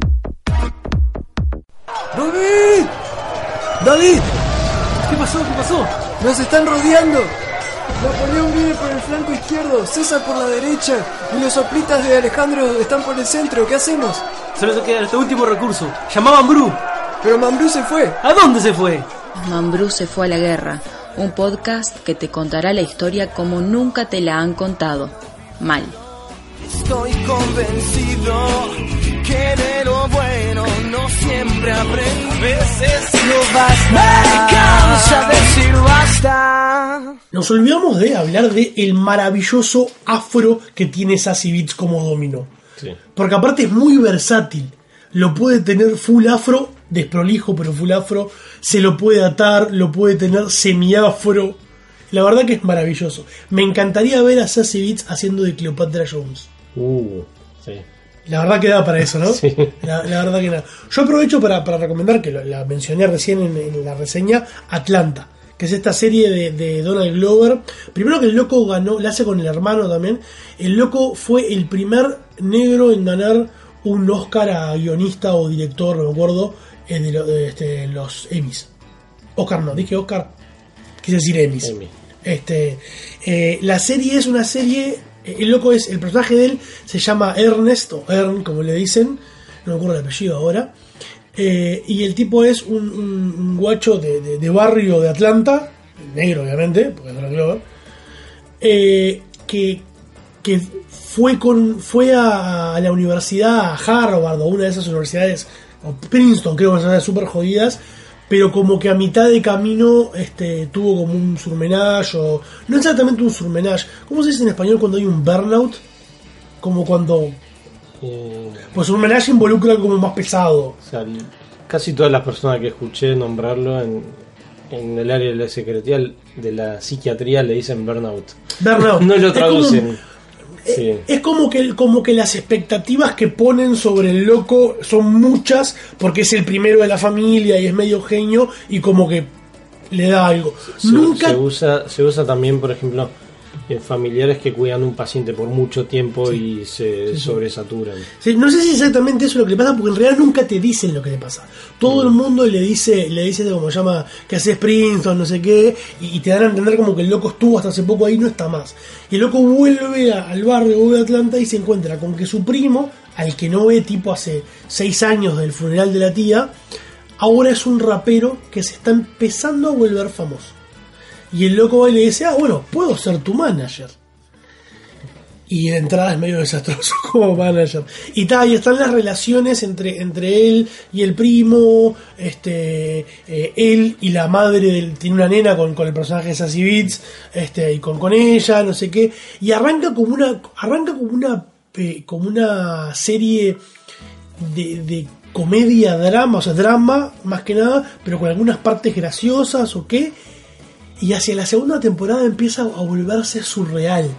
¡David! ¡David! ¿Qué pasó? ¿Qué pasó? ¡Nos están rodeando! Napoleón viene por el flanco izquierdo, César por la derecha y los soplitas de Alejandro están por el centro. ¿Qué hacemos? Solo te queda este último recurso. Llamá a Mambrú. Pero Mambrú se fue. ¿A dónde se fue? Mambrú se fue a la guerra. Un podcast que te contará la historia como nunca te la han contado. Mal. Estoy convencido que de lo bueno no siempre aprendo. A veces no basta. Me cansa decir basta. Nos olvidamos de hablar de el maravilloso afro que tiene Sassy Beats como dominó. Sí. Porque aparte es muy versátil. Lo puede tener full afro, desprolijo pero full afro. Se lo puede atar, lo puede tener semi-afro. La verdad que es maravilloso. Me encantaría ver a Sassy Beats haciendo de Cleopatra Jones. Uh, sí. La verdad que da para eso, ¿no? Sí. La, la verdad que nada. Yo aprovecho para, para recomendar, que lo, la mencioné recién en, en la reseña, Atlanta, que es esta serie de, de Donald Glover. Primero que el loco ganó, la hace con el hermano también. El loco fue el primer negro en ganar un Oscar a guionista o director, no me acuerdo, en de, lo, de, este, los Emmys. Oscar no, dije Oscar, quise decir Emmys. Emmy. Este, eh, la serie es una serie El loco es, el personaje de él se llama Ernest, o Ern, como le dicen, no me acuerdo el apellido ahora, eh, y el tipo es un, un, un guacho de, de, de barrio de Atlanta, negro obviamente, porque es de la Glover, eh, que, que fue, con, fue a, a la universidad, a Harvard, o una de esas universidades, o Princeton, creo que son súper jodidas, pero como que a mitad de camino este, tuvo como un surmenage, o no exactamente un surmenage, ¿cómo se dice en español cuando hay un burnout? Como cuando... Eh, pues surmenage involucra algo como más pesado. O sea, casi todas las personas que escuché nombrarlo en, en el área de la secretaría, de la psiquiatría, le dicen burnout. Burnout. No lo traducen. Sí. Es como que, como que las expectativas que ponen sobre el loco son muchas, porque es el primero de la familia y es medio genio, y como que le da algo. Se, Nunca... se usa, se usa también, por ejemplo, en familiares que cuidan a un paciente por mucho tiempo, sí, y se sí, sobresaturan. Sí, no sé si exactamente eso es lo que le pasa, porque en realidad nunca te dicen lo que le pasa. Todo mm. el mundo le dice, le dice como se llama, que haces Princeton, no sé qué, y, y te dan a entender como que el loco estuvo hasta hace poco ahí, no está más. Y el loco vuelve a, al barrio, vuelve a Atlanta y se encuentra con que su primo, al que no ve tipo hace seis años del funeral de la tía, ahora es un rapero que se está empezando a volver famoso. Y el loco va y le dice, ah, bueno, puedo ser tu manager. Y de entrada es medio desastroso como manager. Y tal, y están las relaciones entre, entre él y el primo, este, eh, él y la madre del, tiene una nena con, con el personaje de Sassy Beats, este, y con, con ella, no sé qué. Y arranca como una, arranca como una, eh, como una serie de, de comedia, drama, o sea, drama más que nada, pero con algunas partes graciosas o qué. Y hacia la segunda temporada empieza a volverse surreal.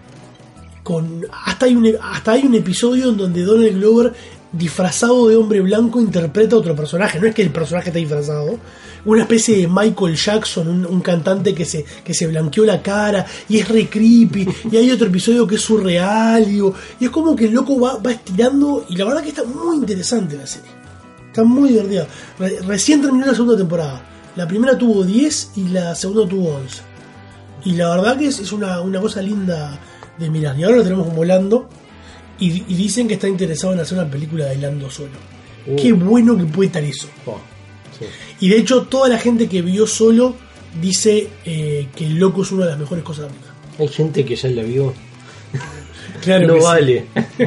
Con, hasta, hay un, hasta hay un episodio en donde Donald Glover, disfrazado de hombre blanco, interpreta a otro personaje. No es que el personaje está disfrazado. Una especie de Michael Jackson, un, un cantante que se, que se blanqueó la cara. Y es re creepy. Y hay otro episodio que es surreal. Y, y es como que el loco va, va estirando. Y la verdad que está muy interesante la serie. Está muy divertida. Re, recién terminó la segunda temporada. La primera tuvo diez y la segunda tuvo once. Y la verdad que es, es una, una cosa linda de mirar. Y ahora lo tenemos volando. Y, y dicen que está interesado en hacer una película de Lando solo. Uh. Qué bueno que puede estar eso. Oh, sí. Y de hecho, toda la gente que vio Solo dice eh, que el loco es una de las mejores cosas de la vida. Hay gente que ya la vio. Claro, no que vale. Sí.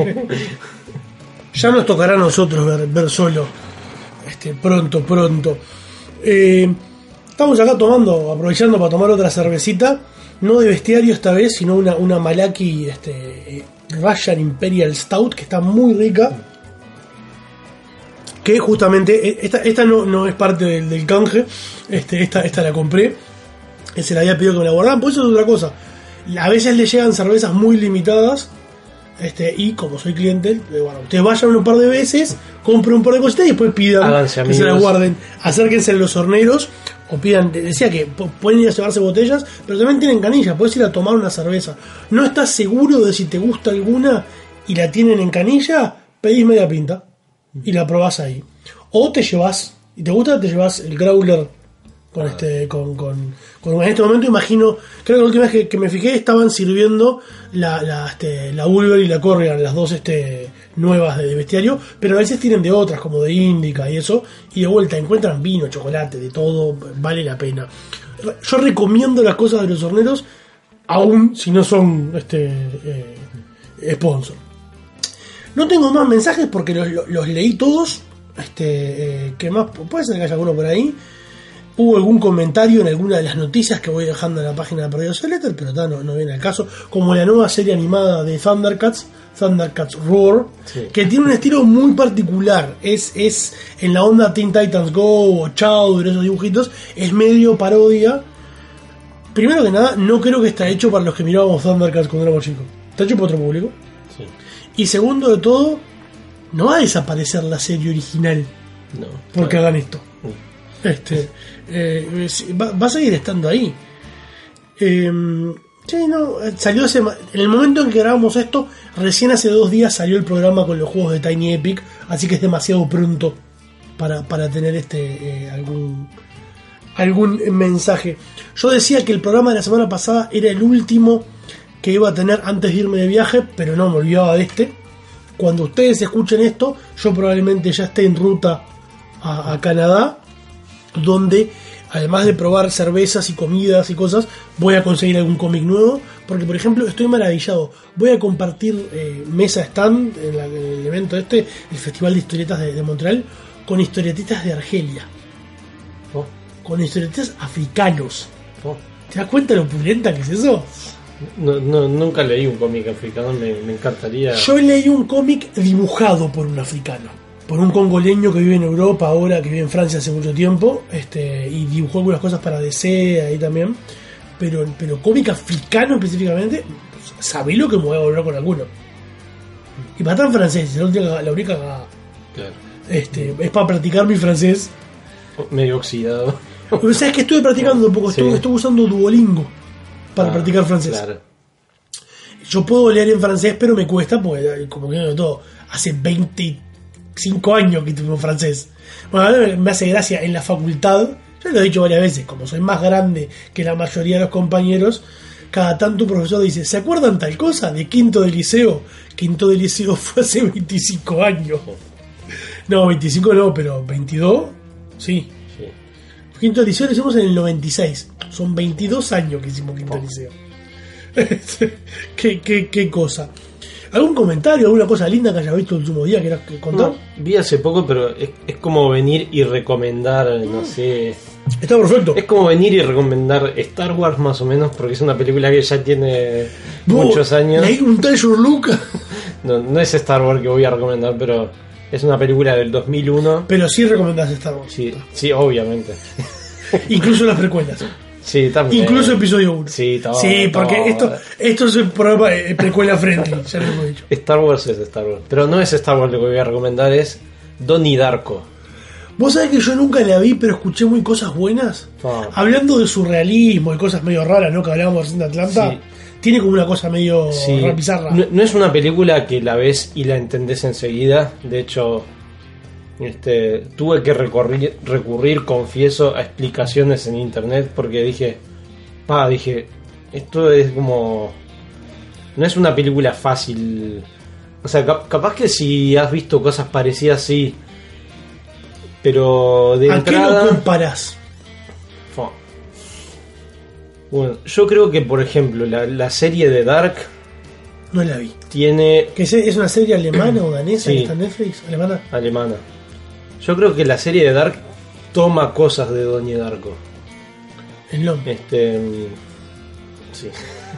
Ya nos tocará a nosotros ver, ver Solo. Este, pronto, pronto. Eh, estamos acá tomando, aprovechando para tomar otra cervecita, no de bestiario esta vez, sino una, una Malaki este, eh, Russian Imperial Stout, que está muy rica, que justamente esta, esta no, no es parte del, del canje, este, esta, esta la compré, se la había pedido que me la guardaran, por eso es otra cosa, a veces le llegan cervezas muy limitadas. Este, y como soy cliente, bueno, ustedes vayan un par de veces, compren un par de cositas y después pidan Háganse que se las guarden. Acérquense a los horneros o pidan, decía que pueden ir a llevarse botellas, pero también tienen canilla, puedes ir a tomar una cerveza. No estás seguro de si te gusta alguna y la tienen en canilla, pedís media pinta y la probás ahí. O te llevas, y te gusta, te llevas el growler. Con este, con, con, con, en este momento imagino, creo que la última vez que, que me fijé estaban sirviendo la, la, este, la Bulver y la Corrigan, las dos este, nuevas de, de bestiario, pero a veces tienen de otras, como de Indica y eso, y de vuelta encuentran vino, chocolate, de todo, vale la pena. Yo recomiendo las cosas de los horneros, aún si no son este eh, sponsor. No tengo más mensajes porque los, los, los leí todos. Este, eh, que más, puede ser que haya alguno por ahí. Hubo algún comentario en alguna de las noticias que voy dejando en la página de Perdidos Letter, pero ta, no, no viene al caso. Como la nueva serie animada de Thundercats, Thundercats Roar, sí, que tiene un estilo muy particular. Es, es en la onda Teen Titans Go o Chowder, esos dibujitos. Es medio parodia. Primero que nada, no creo que está hecho para los que mirábamos Thundercats cuando éramos chicos. Está hecho para otro público. Sí. Y segundo de todo, no va a desaparecer la serie original. No. Porque no hagan esto. No. Este... Eh, va, va a seguir estando ahí. Eh, sí, no, salió ese, en el momento en que grabamos esto, recién hace dos días salió el programa con los juegos de Tiny Epic, así que es demasiado pronto para, para tener este eh, algún algún mensaje. Yo decía que el programa de la semana pasada era el último que que iba a tener antes de irme de viaje, pero no me olvidaba de este. Cuando ustedes escuchen esto, yo probablemente ya esté en ruta a, a Canadá, donde además de probar cervezas y comidas y cosas, voy a conseguir algún cómic nuevo, porque por ejemplo estoy maravillado. Voy a compartir eh, mesa stand en, la, en el evento este, el Festival de Historietas de, de Montreal, con historietistas de Argelia, Oh. con historietistas africanos. Oh. ¿Te das cuenta de lo opulenta que es eso? No, no, nunca leí un cómic africano, me, me encantaría. Yo leí un cómic dibujado por un africano, por un congoleño que vive en Europa ahora, que vive en Francia hace mucho tiempo, este, y dibujó algunas cosas para D C ahí también, pero, pero cómic africano específicamente, sabé lo que me voy a volver con alguno. Y para estar en francés, la única, la única Claro. este, es para practicar mi francés. Medio oxidado. Pero sabes que estuve practicando un poco, estuve, Sí. estuve usando Duolingo para Ah, practicar francés. Claro. Yo puedo leer en francés, pero me cuesta, porque como que no de todo, hace veinticinco años que tuve francés. Bueno, ahora me hace gracia en la facultad, yo lo he dicho varias veces, como soy más grande que la mayoría de los compañeros, cada tanto un profesor dice, ¿se acuerdan tal cosa de quinto de liceo? Quinto de liceo fue hace veinticinco años. No, veinticinco no, pero veintidós, sí. Sí. Quinto de liceo lo hicimos en el noventa y seis, son veintidós años que hicimos quinto de liceo. ¿Qué, qué, qué cosa? ¿Algún comentario, alguna cosa linda que hayas visto el último día que quieras contar? No, vi hace poco, pero es, es como venir y recomendar, no sé. Está perfecto. Es como venir y recomendar Star Wars más o menos, porque es una película que ya tiene Vos, muchos años. ¿hay un tal George Lucas? No, no es Star Wars que voy a recomendar, pero es una película del dos mil uno. Pero sí recomendás Star Wars. Sí, sí, obviamente. Incluso las precuelas. Sí, también. Incluso episodio uno. Sí, todo, Sí, porque todo. esto, esto es el programa eh, precuela friendly, ya lo hemos dicho. Star Wars es Star Wars. Pero no es Star Wars lo que voy a recomendar, es Donnie Darko. Vos sabés que yo nunca la vi, pero escuché muy cosas buenas. Ah. Hablando de surrealismo y cosas medio raras, ¿no? Que hablábamos recién de Atlanta. Sí. Tiene como una cosa medio Sí. rapizarra. No, no es una película que la ves y la entendés enseguida. De hecho, este, tuve que recurrir, recurrir, confieso, a explicaciones en internet porque dije, pa, dije, esto es como, no es una película fácil. O sea, cap- capaz que si has visto cosas parecidas, sí. Pero de ¿A entrada, qué lo comparás? Fua. Bueno, yo creo que, por ejemplo, la, la serie de Dark No la vi. tiene ¿Que es, es una serie alemana o danesa Sí. que está en Netflix? ¿Alemana? alemana. Yo creo que la serie de Dark toma cosas de Donnie Darko. El nombre. Este. mm, Sí.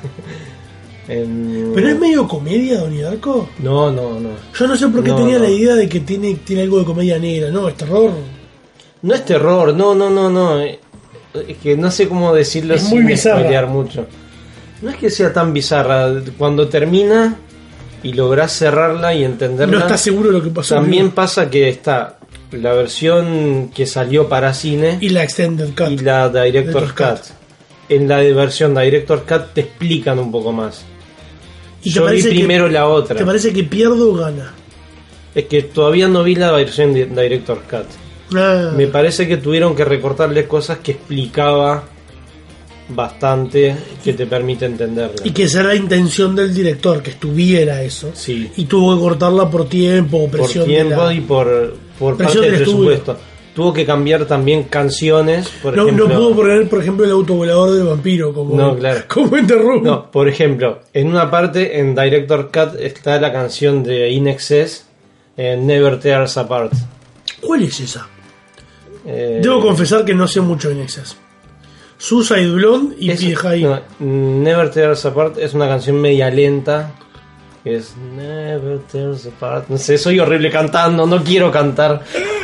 En- ¿Pero es medio comedia, Donnie Darko? No, no, no. Yo no sé por qué No, tenía no. la idea de que tiene, tiene algo de comedia negra. No, es terror. No es terror, no, no, no, no. eh, Es que no sé cómo decirlo Es sin muy bizarra. spoilear mucho. No es que sea tan bizarra. Cuando termina y lográs cerrarla y entenderla. No estás seguro de lo que pasó. También pasa que está la versión que salió para cine Y la Extended Cut. y la Director's Director's Cut. En la de versión Director's Cut te explican un poco más. ¿Y te Yo vi parece que- primero la otra. ¿Te parece que pierdo o gana? Es que todavía no vi la versión de Director's Cut. Ah, Me parece que tuvieron que recortarle cosas que explicaba bastante, que te permite entenderla. y que esa era la intención del director, que estuviera eso. Sí. Y tuvo que cortarla por tiempo o Por presión. de tiempo la- y por, por parte presión del del estudio. presupuesto. Tuvo que cambiar también canciones, por no, ejemplo. no pudo poner, por ejemplo, el autovolador del vampiro como, No, claro. como en The Room. No, por ejemplo, en una parte en Director's Cut está la canción de In Excess, en Never Tear Us Apart. ¿Cuál es esa? Eh, Debo confesar que no sé mucho en Excess. Suicide Blonde y es- Pie High. no, Never Tear Us Apart es una canción media lenta. Que es Never Tear Us Apart. No sé, soy horrible cantando, no quiero cantar.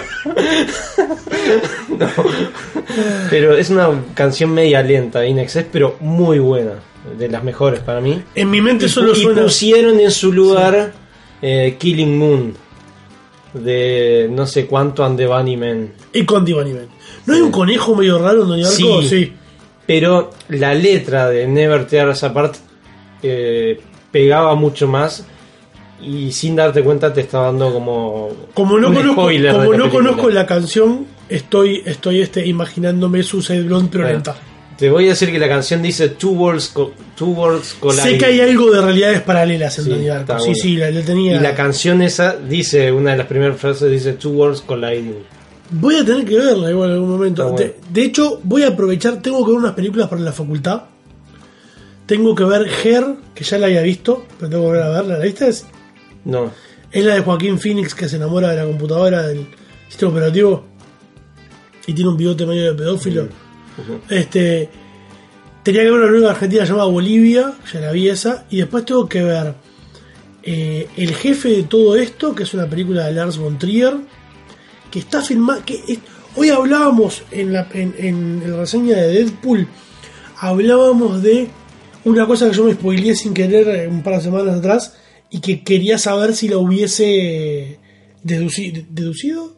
No. Pero es una canción media lenta, In Excess, pero muy buena. De las mejores para mí. En mi mente Y, solo y suena. pusieron en su lugar eh, Killing Moon de no sé cuánto and the Bunnymen. Y con Divan Ivan. ¿No hay un conejo medio raro en Donnie Darko? Sí. Sí. Pero la letra de Never Tear Us Apart eh, pegaba mucho más y sin darte cuenta te está dando como Como no un conozco, spoiler de como la no película. conozco la canción, estoy, estoy este, imaginándome Suicide Blonde pero Bueno, lenta. Te voy a decir que la canción dice Two Worlds, co- two worlds colliding. Sé que hay algo de realidades paralelas en Sí, Donnie Darko. está Sí, bueno. sí, la, la tenía. Y la canción esa dice, una de las primeras frases dice Two Worlds Colliding. Voy a tener que verla igual en algún momento. Está bueno. De, de hecho, voy a aprovechar. Tengo que ver unas películas para la facultad. Tengo que ver Her, que ya la había visto, pero tengo que volver a verla. ¿La viste? Es, No. es la de Joaquín Phoenix, que se enamora de la computadora del sistema operativo y tiene un bigote medio de pedófilo. Uh-huh. Este, tenía que ver una nueva argentina llamada Bolivia, ya la vi esa, y después tengo que ver eh, El jefe de todo esto, que es una película de Lars von Trier, que está filmada, que es- hoy hablábamos en la, en, en la reseña de Deadpool, hablábamos de una cosa que yo me spoileé sin querer un par de semanas atrás y que quería saber si la hubiese deduci- deducido,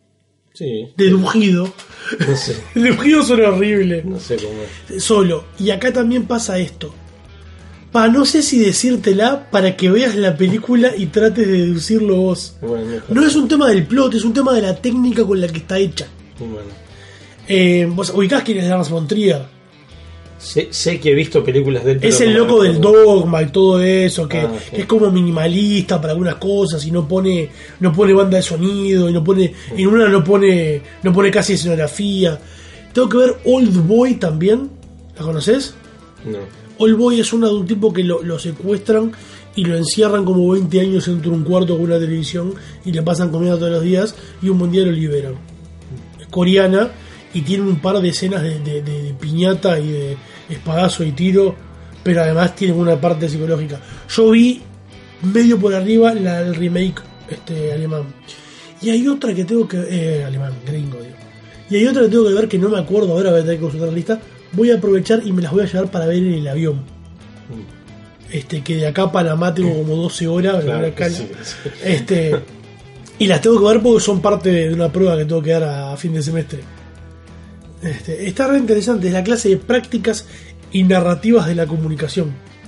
Sí. deducido. No sé. Deducido suena horrible. No sé cómo es. Solo. Y acá también pasa esto. Pa, no sé si decírtela para que veas la película y trates de deducirlo vos. Bueno, mejor. No es un tema del plot, es un tema de la técnica con la que está hecha. Bueno. Eh, vos ubicás quién es Lars von Trier. Sé, sé que he visto películas de él. Es pero el no loco me del acuerdo. dogma y todo eso, que, Ah, ok. que es como minimalista para algunas cosas y no pone no pone banda de sonido y no pone en una no pone no pone casi escenografía. Tengo que ver Old Boy también. ¿La conoces? No. Old Boy es una de un tipo que lo, lo secuestran y lo encierran como veinte años dentro de un cuarto con una televisión y le pasan comida todos los días y un buen día lo liberan. Es coreana y tiene un par de escenas de, de- de- de piñata y de espadazo y tiro, pero además tiene una parte psicológica. Yo vi medio por arriba la, el remake este, alemán. Y hay otra que tengo que... Eh, alemán, gringo, digo. Y hay otra que tengo que ver que no me acuerdo ahora, voy a tener que consultar la lista. Voy a aprovechar y me las voy a llevar para ver en el avión. Este, que de acá a Panamá tengo como doce horas, en Claro, una escala. sí, sí. Este, y las tengo que ver porque son parte de una prueba que tengo que dar a, a fin de semestre. Este, está re interesante, es la clase de prácticas y narrativas de la comunicación.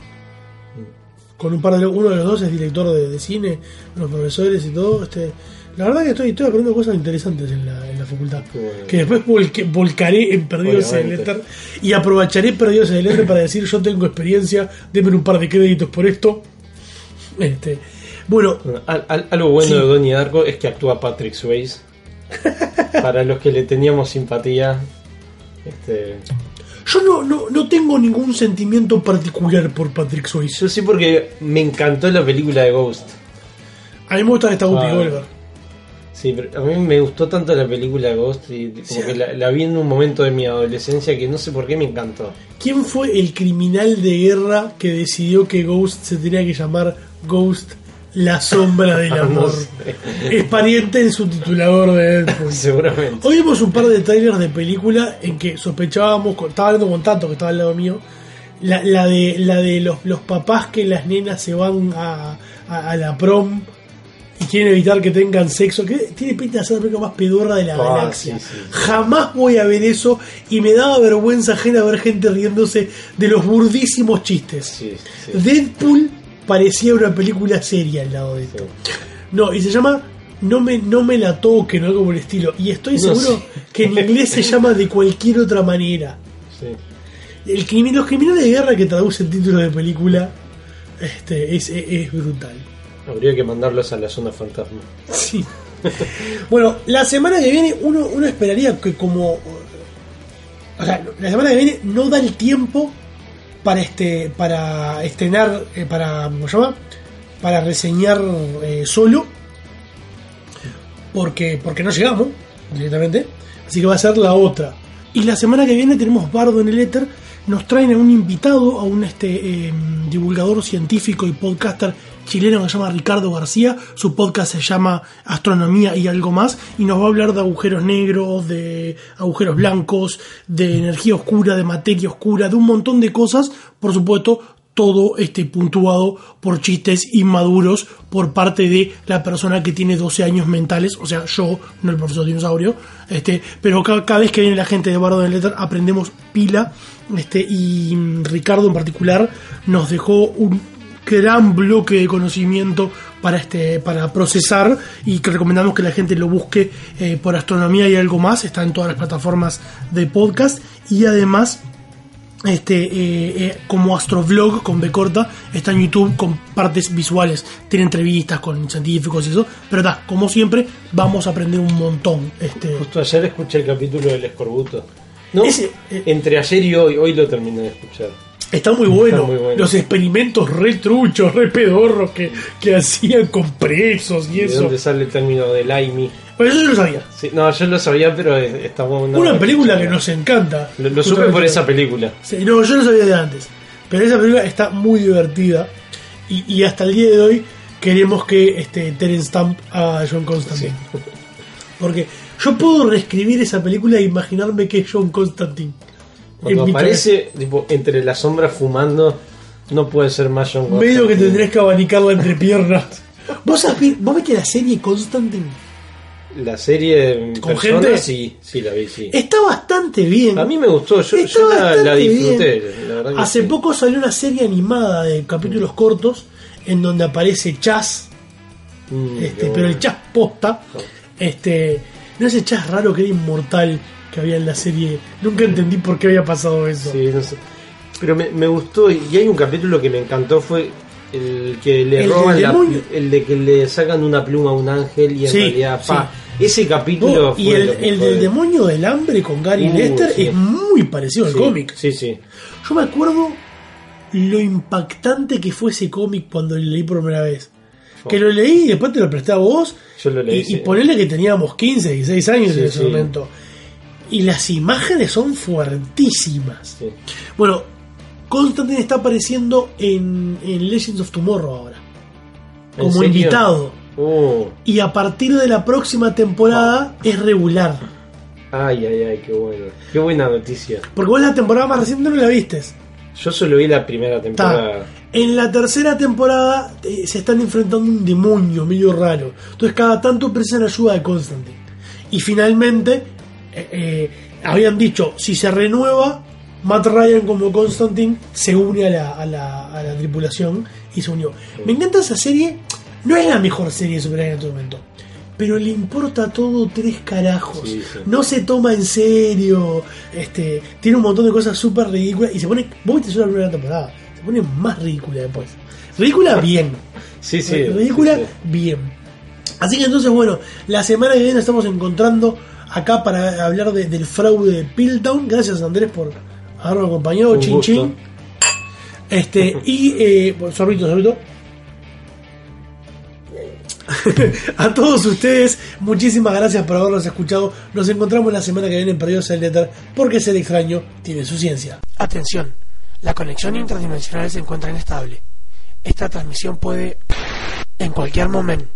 Con un par de uno de los dos es director de, de cine, unos profesores y todo. Este, la verdad que estoy, estoy aprendiendo cosas interesantes en la, en la facultad. Bueno. Que después volque- volcaré en Perdidos en el Obviamente. Éter y aprovecharé Perdidos en el Éter para decir yo tengo experiencia, denme un par de créditos por esto. Este, bueno, Bueno, al- al- algo bueno Sí. de Donnie Darko es que actúa Patrick Swayze. Para los que le teníamos simpatía. Este, yo no, no, no tengo ningún sentimiento particular por Patrick Swayze. yo sí, porque me encantó la película de Ghost. A mí me gusta esta Whoopi Ah. Goldberg. Sí, pero a mí me gustó tanto la película de Ghost y como Sí. que la, la vi en un momento de mi adolescencia que no sé por qué me encantó. ¿Quién fue el criminal de guerra que decidió que Ghost se tenía que llamar Ghost, la sombra del No amor? sé. Es pariente del subtitulador de Deadpool. Seguramente. Hoy vimos un par de trailers de película en que sospechábamos, con- estaba hablando con Tato que estaba al lado mío, la, la de la de los, los papás que las nenas se van a, a, a la prom y quieren evitar que tengan sexo, que tiene pinta de ser la película más pedorra de la Ah, galaxia. sí, sí, sí. Jamás voy a ver eso y me daba vergüenza ajena ver gente riéndose de los burdísimos chistes. Sí, sí. Deadpool parecía una película seria al lado de esto. No, y se llama No me, no me la toquen o algo por el estilo. Y estoy No seguro sé. que en inglés se llama de cualquier otra manera. Sí. El crimin- los criminales de guerra que traducen títulos de película este, es, es, es brutal. Habría que mandarlos a la zona fantasma. Sí. Bueno, la semana que viene uno, uno esperaría que como... O sea, la semana que viene no da el tiempo para este para estrenar, eh, para ¿cómo se llama? Para reseñar eh, solo, porque porque no llegamos directamente, así que va a ser la otra. Y la semana que viene tenemos Bardo en el Éter, nos traen a un invitado, a un este eh, divulgador científico y podcaster chileno que se llama Ricardo García. Su podcast se llama Astronomía y algo más, y nos va a hablar de agujeros negros, de agujeros blancos, de energía oscura, de materia oscura, de un montón de cosas, por supuesto, todo este puntuado por chistes inmaduros por parte de la persona que tiene doce años mentales, o sea, yo, no el profesor dinosaurio, este, pero cada, cada vez que viene la gente de Bardo en el Éter aprendemos pila, este, y mm, Ricardo en particular nos dejó un gran bloque de conocimiento para este para procesar, y que recomendamos que la gente lo busque eh, por Astronomía y algo más. Está en todas las plataformas de podcast, y además este eh, eh, como Astrovlog con B corta, está en YouTube con partes visuales, tiene entrevistas con científicos y eso, pero está, como siempre vamos a aprender un montón. Este, Justo ayer escuché el capítulo del escorbuto. No, ese, eh, entre ayer y hoy, hoy lo terminé de escuchar. Está muy bueno, Está muy bueno. Los experimentos re truchos, re pedorros que, que hacían con presos y ¿De eso. dónde sale el término del A I M I? Bueno, eso yo lo sabía. Sí, no, yo lo sabía, pero está bueno. Una película que nos encanta. Lo, lo supe por esa película. Sí, no, yo lo sabía de antes. Pero esa película está muy divertida. Y, y hasta el día de hoy queremos que este, Terence Stamp haga a John Constantine. Sí. Porque yo puedo reescribir esa película e imaginarme que es John Constantine. Cuando aparece tipo, entre las sombras fumando, no puede ser más John Constantine. Medio que tendrías que abanicar la entrepierna. ¿Vos, sabés, ¿Vos viste la serie Constantine? La serie ¿Con persona, gente? Sí, sí, la vi, sí. Está bastante bien. A mí me gustó, yo, Está yo la, bastante la disfruté. bien. La verdad que Hace sí. poco salió una serie animada de capítulos cortos en donde aparece Chaz, Mm, este, qué pero bueno. el Chaz posta, este, no ese Chaz raro que era inmortal que había en la serie. Nunca entendí por qué había pasado eso. Sí, no sé. Pero me, me gustó, y hay un capítulo que me encantó, fue el que le El roban del la, demonio. el de que le sacan una pluma a un ángel y en Sí, realidad sí. pa, ese capítulo Oh, fue y el, lo que el fue. del demonio del hambre con Gary Uh, Lester sí. es muy parecido al Sí, cómic. Sí, sí. Yo me acuerdo lo impactante que fue ese cómic cuando lo leí por primera vez. Oh. Que lo leí y después te lo presté a vos. Yo lo leí. Y, sí. y ponerle que teníamos quince, dieciséis años Sí, en ese sí. momento. Y las imágenes son fuertísimas. Sí. Bueno, Constantine está apareciendo en, en Legends of Tomorrow ahora. ¿En Como serio? invitado. Uh, Y a partir de la próxima temporada es regular. ay, ay, ay, qué bueno. Qué buena noticia. Porque vos la temporada más reciente no la vistes. Yo solo vi la primera temporada. Está. En la tercera temporada eh, se están enfrentando a un demonio medio raro. Entonces cada tanto precisan ayuda de Constantine. Y finalmente eh, eh, habían dicho, si se renueva, Matt Ryan como Constantine se une a la, a la, a la tripulación y se unió. Me encanta esa serie. No es la mejor serie de superhéroes en este momento, pero le importa todo tres carajos. Sí, sí. No se toma en serio. Este, tiene un montón de cosas súper ridículas y se pone. Vos viste solo la primera temporada. Se pone más ridícula después. Ridícula bien. Sí, sí. Ridícula sí, sí. bien. Así que entonces, bueno, la semana que viene nos estamos encontrando acá para hablar de- del fraude de Piltown. Gracias, Andrés, por habernos acompañado. Un Chin gusto. chin. Este, y eh, bueno, sorbito, sorbito. A todos ustedes, muchísimas gracias por habernos escuchado. Nos encontramos la semana que viene en Perdidos en el Éter, porque ser extraño tiene su ciencia. Atención, la conexión interdimensional se encuentra inestable. Esta transmisión puede, en cualquier momento,